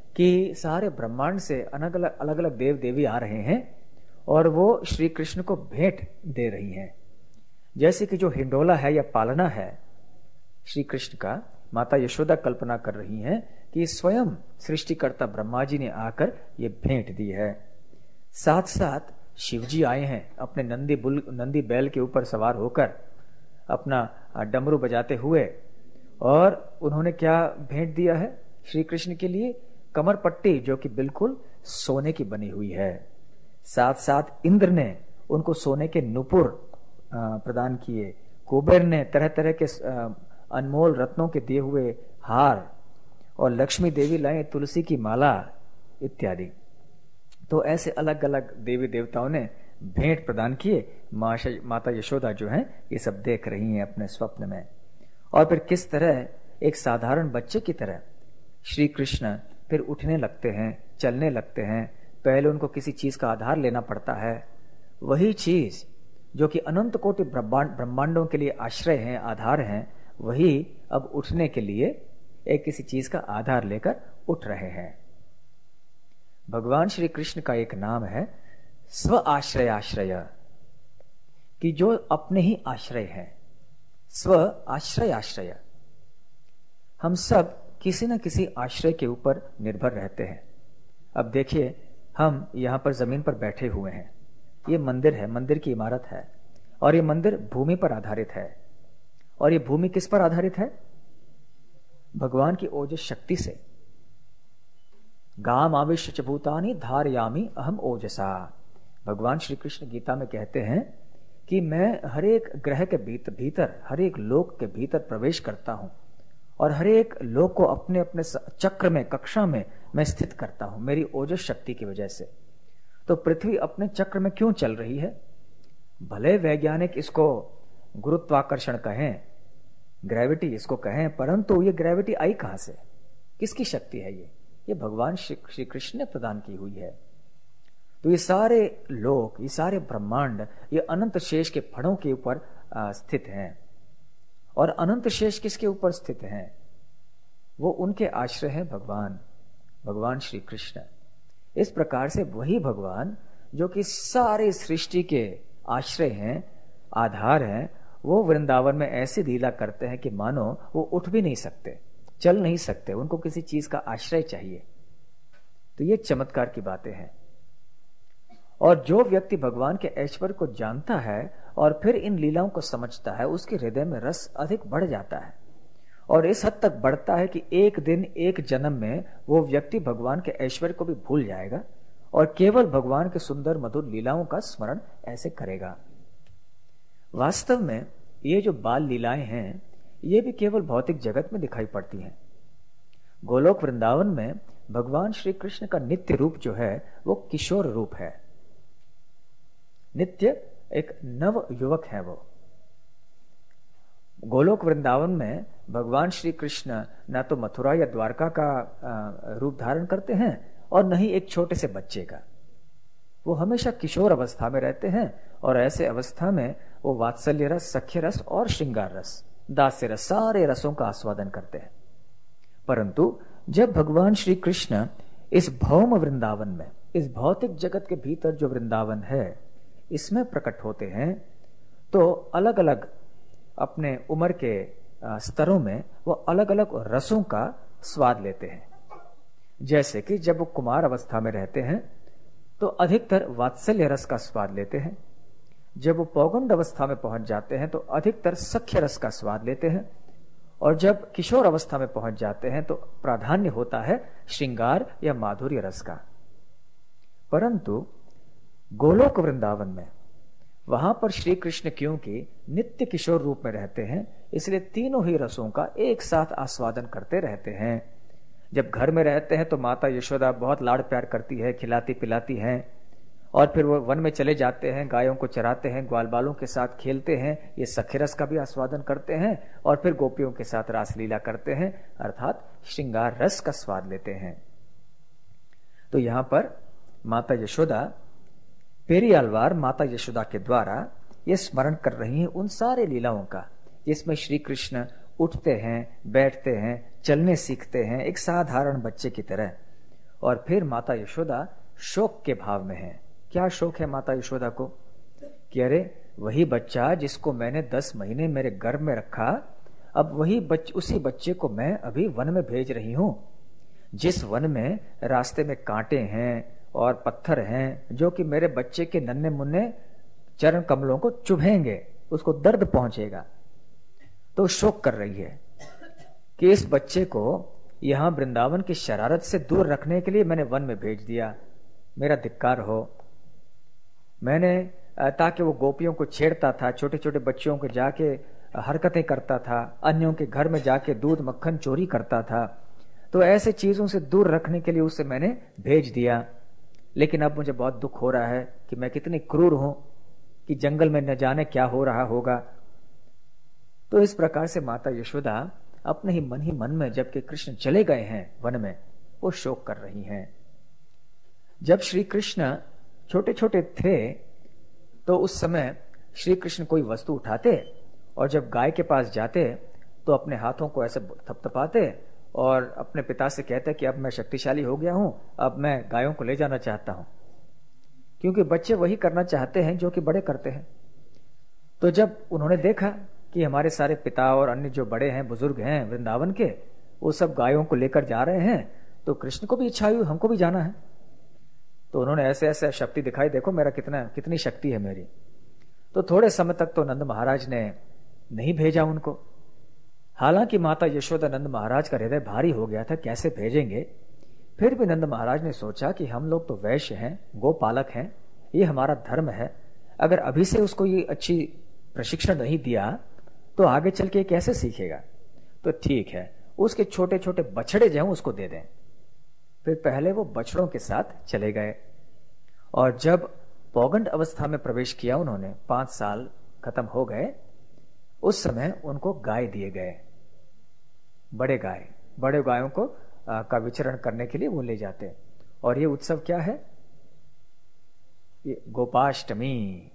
कि सारे ब्रह्मांड से अलग अलग देव देवी आ रहे हैं और वो श्री कृष्ण को भेंट दे रही हैं। जैसे कि जो हिंडोला है या पालना है श्री कृष्ण का, माता यशोदा कल्पना कर रही हैं कि स्वयं सृष्टिकर्ता ब्रह्मा जी ने आकर ये भेंट दी है। साथ साथ शिव जी आए हैं अपने नंदी बैल के ऊपर सवार होकर, अपना डमरू बजाते हुए, और उन्होंने क्या भेंट दिया है श्री कृष्ण के लिए? कमर पट्टी, जो कि बिल्कुल सोने की बनी हुई है। साथ साथ इंद्र ने उनको सोने के नुपुर प्रदान किए, कुबेर ने तरह तरह के अनमोल रत्नों के दिए हुए हार, और लक्ष्मी देवी लाए तुलसी की माला इत्यादि। तो ऐसे अलग अलग देवी देवताओं ने भेंट प्रदान किए। माता यशोदा जो है ये सब देख रही हैं अपने स्वप्न में। और फिर किस तरह एक साधारण बच्चे की तरह श्री कृष्ण फिर उठने लगते हैं, चलने लगते हैं। पहले उनको किसी चीज का आधार लेना पड़ता है, वही चीज जो कि अनंत कोटि ब्रह्मांडों के लिए आश्रय है, आधार है, वही अब उठने के लिए एक किसी चीज का आधार लेकर उठ रहे हैं। भगवान श्री कृष्ण का एक नाम है स्व आश्रय आश्रय, कि जो अपने ही आश्रय है। स्व आश्रय आश्रय, हम सब किसी न किसी आश्रय के ऊपर निर्भर रहते हैं। अब देखिए, हम यहां पर जमीन पर बैठे हुए हैं, ये मंदिर है, मंदिर की इमारत है, और ये मंदिर भूमि पर आधारित है। और ये भूमि किस पर आधारित है? भगवान की ओजस शक्ति से। गाम आविश्य च भूतानि धारयामि अहम ओजसा। भगवान श्री कृष्ण गीता में कहते हैं कि मैं हर एक ग्रह के भीतर, हर एक लोक के भीतर प्रवेश करता हूं, और हर एक लोक को अपने अपने चक्र में, कक्षा में मैं स्थित करता हूं, मेरी ओजस शक्ति की वजह से। तो पृथ्वी अपने चक्र में क्यों चल रही है? भले वैज्ञानिक इसको गुरुत्वाकर्षण कहें, ग्रेविटी इसको कहें, परंतु ये ग्रेविटी आई कहां से? किसकी शक्ति है ये भगवान श्री कृष्ण ने प्रदान की हुई है। तो ये सारे लोक, ये सारे ब्रह्मांड, ये अनंत शेष के फड़ों के ऊपर स्थित हैं। और अनंत शेष किसके ऊपर स्थित हैं? वो उनके आश्रय हैं भगवान श्री कृष्ण। इस प्रकार से वही भगवान जो कि सारे सृष्टि के आश्रय हैं, आधार हैं, वो वृंदावन में ऐसी लीला करते हैं कि मानो वो उठ भी नहीं सकते, चल नहीं सकते, उनको किसी चीज का आश्रय चाहिए। तो ये चमत्कार की बातें हैं। और जो व्यक्ति भगवान के ऐश्वर्य को जानता है और फिर इन लीलाओं को समझता है, उसके हृदय में रस अधिक बढ़ जाता है, और इस हद तक बढ़ता है कि एक दिन, एक जन्म में वो व्यक्ति भगवान के ऐश्वर्य को भी भूल जाएगा और केवल भगवान के सुंदर मधुर लीलाओं का स्मरण ऐसे करेगा। वास्तव में ये जो बाल लीलाएं हैं, ये भी केवल भौतिक जगत में दिखाई पड़ती हैं। गोलोक वृंदावन में भगवान श्री कृष्ण का नित्य रूप जो है वो किशोर रूप है। नित्य एक नव युवक है वो। गोलोक वृंदावन में भगवान श्री कृष्ण न तो मथुरा या द्वारका का रूप धारण करते हैं और न ही एक छोटे से बच्चे का। वो हमेशा किशोर अवस्था में रहते हैं, और ऐसे अवस्था में वो वात्सल्य रस, सख्य रस और श्रृंगार रस, दास्य रस, सारे रसों का आस्वादन करते हैं। परंतु जब भगवान श्री कृष्ण इस भौम वृंदावन में, इस भौतिक जगत के भीतर जो वृंदावन है, इसमें प्रकट होते हैं, तो अलग अलग अपने उम्र के स्तरों में वो अलग अलग रसों का स्वाद लेते हैं। जैसे कि जब वो कुमार अवस्था में रहते हैं तो अधिकतर वात्सल्य रस का स्वाद लेते हैं। जब वो पौगंड अवस्था में पहुंच जाते हैं तो अधिकतर सख्य रस का स्वाद लेते हैं, और जब किशोर अवस्था में पहुंच जाते हैं तो प्राधान्य होता है श्रृंगार या माधुर्य रस का। परंतु गोलोक वृंदावन में, वहां पर श्री कृष्ण क्योंकि नित्य किशोर रूप में रहते हैं, इसलिए तीनों ही रसों का एक साथ आस्वादन करते रहते हैं। जब घर में रहते हैं तो माता यशोदा बहुत लाड़ प्यार करती है, खिलाती पिलाती हैं, और फिर वो वन में चले जाते हैं, गायों को चराते हैं, ग्वाल बालों के साथ खेलते हैं, ये सख्य रस का भी आस्वादन करते हैं, और फिर गोपियों के साथ रासलीला करते हैं, अर्थात श्रृंगार रस का स्वाद लेते हैं। तो यहां पर माता यशोदा, पेरियालवार माता यशोदा के द्वारा ये स्मरण कर रही हैं उन सारे लीलाओं का, जिसमें श्री कृष्ण उठते हैं, बैठते हैं, चलने सीखते हैं एक साधारण बच्चे की तरह, और फिर माता यशोदा शोक के भाव में है। क्या शोक है माता यशोदा को कि अरे वही बच्चा जिसको मैंने 10 महीने मेरे गर्भ में रखा, अब वही उसी बच्चे को मैं अभी वन में भेज रही हूं, जिस वन में रास्ते में कांटे हैं और पत्थर हैं जो कि मेरे बच्चे के नन्हे मुन्ने चरण कमलों को चुभेंगे, उसको दर्द पहुंचेगा। तो शोक कर रही है कि इस बच्चे को यहां वृंदावन की शरारत से दूर रखने के लिए मैंने वन में भेज दिया, मेरा धिक्कार हो। मैंने ताकि वो गोपियों को छेड़ता था, छोटे छोटे बच्चों को जाके हरकतें करता था, अन्यों के घर में जाके दूध मक्खन चोरी करता था, तो ऐसे चीजों से दूर रखने के लिए उसे मैंने भेज दिया। लेकिन अब मुझे बहुत दुख हो रहा है कि मैं कितनी क्रूर हूं कि जंगल में न जाने क्या हो रहा होगा। तो इस प्रकार से माता यशोदा अपने ही मन में जबकि कृष्ण चले गए हैं वन में, वो शोक कर रही हैं। जब श्री कृष्ण छोटे छोटे थे तो उस समय श्री कृष्ण कोई वस्तु उठाते और जब गाय के पास जाते तो अपने हाथों को ऐसे थपथपाते और अपने पिता से कहते कि अब मैं शक्तिशाली हो गया हूं, अब मैं गायों को ले जाना चाहता हूं। क्योंकि बच्चे वही करना चाहते हैं जो कि बड़े करते हैं। तो जब उन्होंने देखा कि हमारे सारे पिता और अन्य जो बड़े हैं, बुजुर्ग हैं वृंदावन के, वो सब गायों को लेकर जा रहे हैं, तो कृष्ण को भी इच्छा हुई हमको भी जाना है। तो उन्होंने ऐसे ऐसे शक्ति दिखाई, देखो मेरा कितनी शक्ति है मेरी। तो थोड़े समय तक तो नंद महाराज ने नहीं भेजा उनको। हालांकि माता यशोदा नंद महाराज का हृदय भारी हो गया था, कैसे भेजेंगे। फिर भी नंद महाराज ने सोचा कि हम लोग तो वैश्य हैं, गोपालक हैं, ये हमारा धर्म है, अगर अभी से उसको ये अच्छी प्रशिक्षण नहीं दिया तो आगे चल के कैसे सीखेगा। तो ठीक है, उसके छोटे छोटे बछड़े जो हैं उसको दे दें। फिर पहले वो बछड़ों के साथ चले गए और जब पौगंड अवस्था में प्रवेश किया उन्होंने, 5 साल खत्म हो गए, उस समय उनको गाय दिए गए, बड़े गायों को का विचरण करने के लिए वो ले जाते। और ये उत्सव क्या है, ये गोपाष्टमी,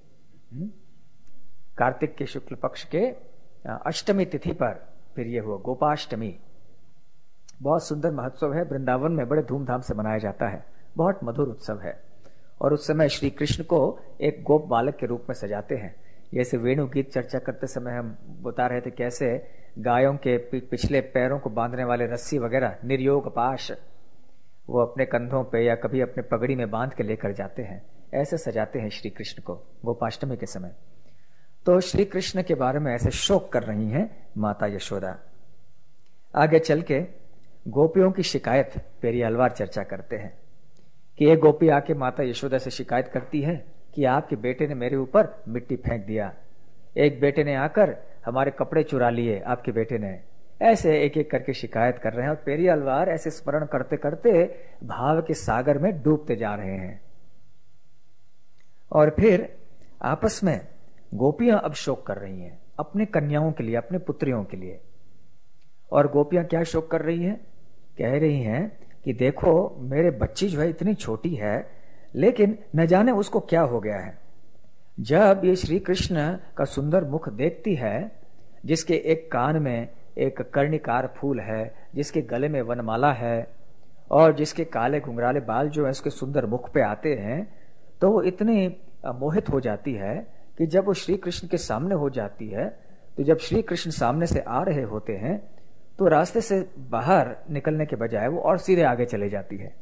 कार्तिक के शुक्ल पक्ष के अष्टमी तिथि पर फिर ये हुआ गोपाष्टमी। बहुत सुंदर महोत्सव है, वृंदावन में बड़े धूमधाम से मनाया जाता है, बहुत मधुर उत्सव है। और उस समय श्री कृष्ण को एक गोप बालक के रूप में सजाते हैं। जैसे वेणु गीत चर्चा करते समय हम बता रहे थे कैसे गायों के पिछले पैरों को बांधने वाले रस्सी वगैरह, निर्योग पाश, वो अपने कंधों पे या कभी अपने पगड़ी में बांध के लेकर जाते हैं, ऐसे सजाते हैं श्री कृष्ण को गोपाष्टमी के समय। तो श्री कृष्ण के बारे में ऐसे शोक कर रही हैं माता यशोदा। आगे चल के गोपियों की शिकायत पेरी अलवार चर्चा करते हैं कि एक गोपी आके माता यशोदा से शिकायत करती है कि आपके बेटे ने मेरे ऊपर मिट्टी फेंक दिया, एक बेटे ने आकर हमारे कपड़े चुरा लिए आपके बेटे ने, ऐसे एक एक करके शिकायत कर रहे हैं। और पेरी अलवार ऐसे स्मरण करते करते भाव के सागर में डूबते जा रहे हैं। और फिर आपस में गोपियां अब शोक कर रही हैं अपने कन्याओं के लिए, अपने पुत्रियों के लिए। और गोपियां क्या शोक कर रही हैं, कह रही हैं कि देखो मेरे बच्ची जो है इतनी छोटी है, लेकिन न जाने उसको क्या हो गया है। जब ये श्री कृष्ण का सुंदर मुख देखती है, जिसके एक कान में एक कर्णिकार फूल है, जिसके गले में वनमाला है और जिसके काले घुंघराले बाल जो है उसके सुंदर मुख पे आते हैं, तो वो इतनी मोहित हो जाती है कि जब वो श्री कृष्ण के सामने हो जाती है, तो जब श्री कृष्ण सामने से आ रहे होते हैं तो रास्ते से बाहर निकलने के बजाय वो और सीधे आगे चले जाती है,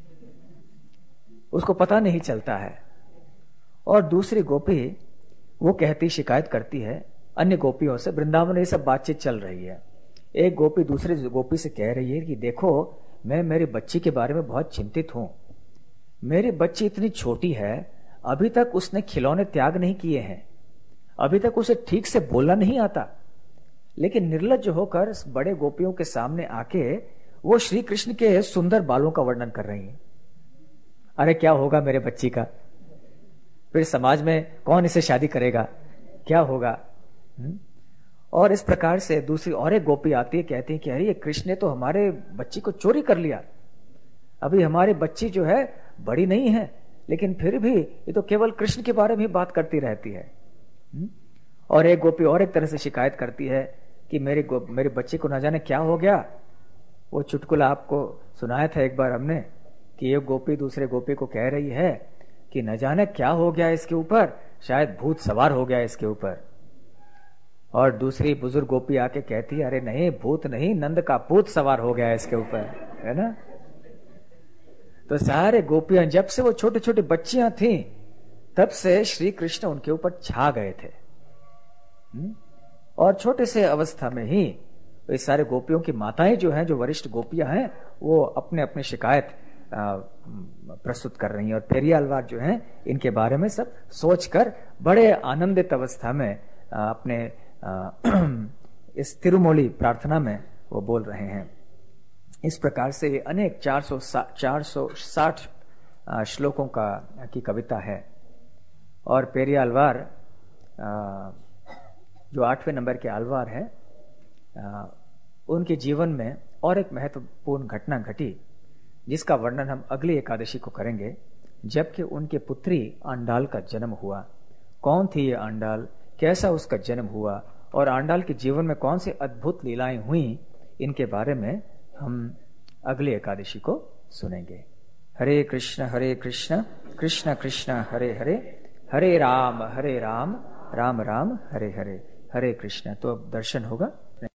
उसको पता नहीं चलता है। और दूसरी गोपी वो कहती, शिकायत करती है अन्य गोपियों से, वृंदावन ये सब बातचीत चल रही है। एक गोपी दूसरी गोपी से कह रही है कि देखो मैं मेरी बच्ची के बारे में बहुत चिंतित हूं, मेरी बच्ची इतनी छोटी है, अभी तक उसने खिलौने त्याग नहीं किए हैं, अभी तक उसे ठीक से बोलना नहीं आता, लेकिन निर्लज्ज होकर बड़े गोपियों के सामने आके वो श्री कृष्ण के सुंदर बालों का वर्णन कर रही है। अरे क्या होगा मेरे बच्ची का, फिर समाज में कौन इसे शादी करेगा, क्या होगा। और इस प्रकार से दूसरी और एक गोपी आती है, कहती है कि अरे ये कृष्ण ने तो हमारे बच्ची को चोरी कर लिया, अभी हमारी बच्ची जो है बड़ी नहीं है, लेकिन फिर भी ये तो केवल कृष्ण के बारे में बात करती रहती है। और एक गोपी और एक तरह से शिकायत करती है कि मेरे बच्चे को ना जाने क्या हो गया। वो चुटकुला आपको सुनाया था एक बार हमने कि एक गोपी दूसरे गोपी को कह रही है कि न जाने क्या हो गया इसके ऊपर, शायद भूत सवार हो गया इसके ऊपर। और दूसरी बुजुर्ग गोपी आके कहती है, अरे नहीं, भूत नहीं, नंद का पूत सवार हो गया इसके ऊपर, है ना। तो सारे गोपियां, जब से वो छोटी छोटी बच्चियां थीं, तब से श्री कृष्ण उनके ऊपर छा गए थे। और छोटे से अवस्था में ही इस सारे गोपियों की माताएं जो हैं, जो वरिष्ठ गोपियां हैं, वो अपने अपने शिकायत प्रस्तुत कर रही हैं। और पेरियालवार जो हैं, इनके बारे में सब सोचकर बड़े आनंदित अवस्था में अपने इस तिरुमोली प्रार्थना में वो बोल रहे हैं। इस प्रकार से अनेक 460 श्लोकों की कविता है। और पेरियालवार जो 8वें नंबर के आलवार है, उनके जीवन में और एक महत्वपूर्ण घटना घटी, जिसका वर्णन हम अगली एकादशी को करेंगे, जबकि उनके पुत्री आंडाल का जन्म हुआ। कौन थी ये आंडाल, कैसा उसका जन्म हुआ, और आंडाल के जीवन में कौन से अद्भुत लीलाएं हुई, इनके बारे में हम अगली एकादशी को सुनेंगे। हरे कृष्ण कृष्ण कृष्ण हरे हरे, हरे राम राम राम हरे हरे, हरे कृष्ण। तो अब दर्शन होगा।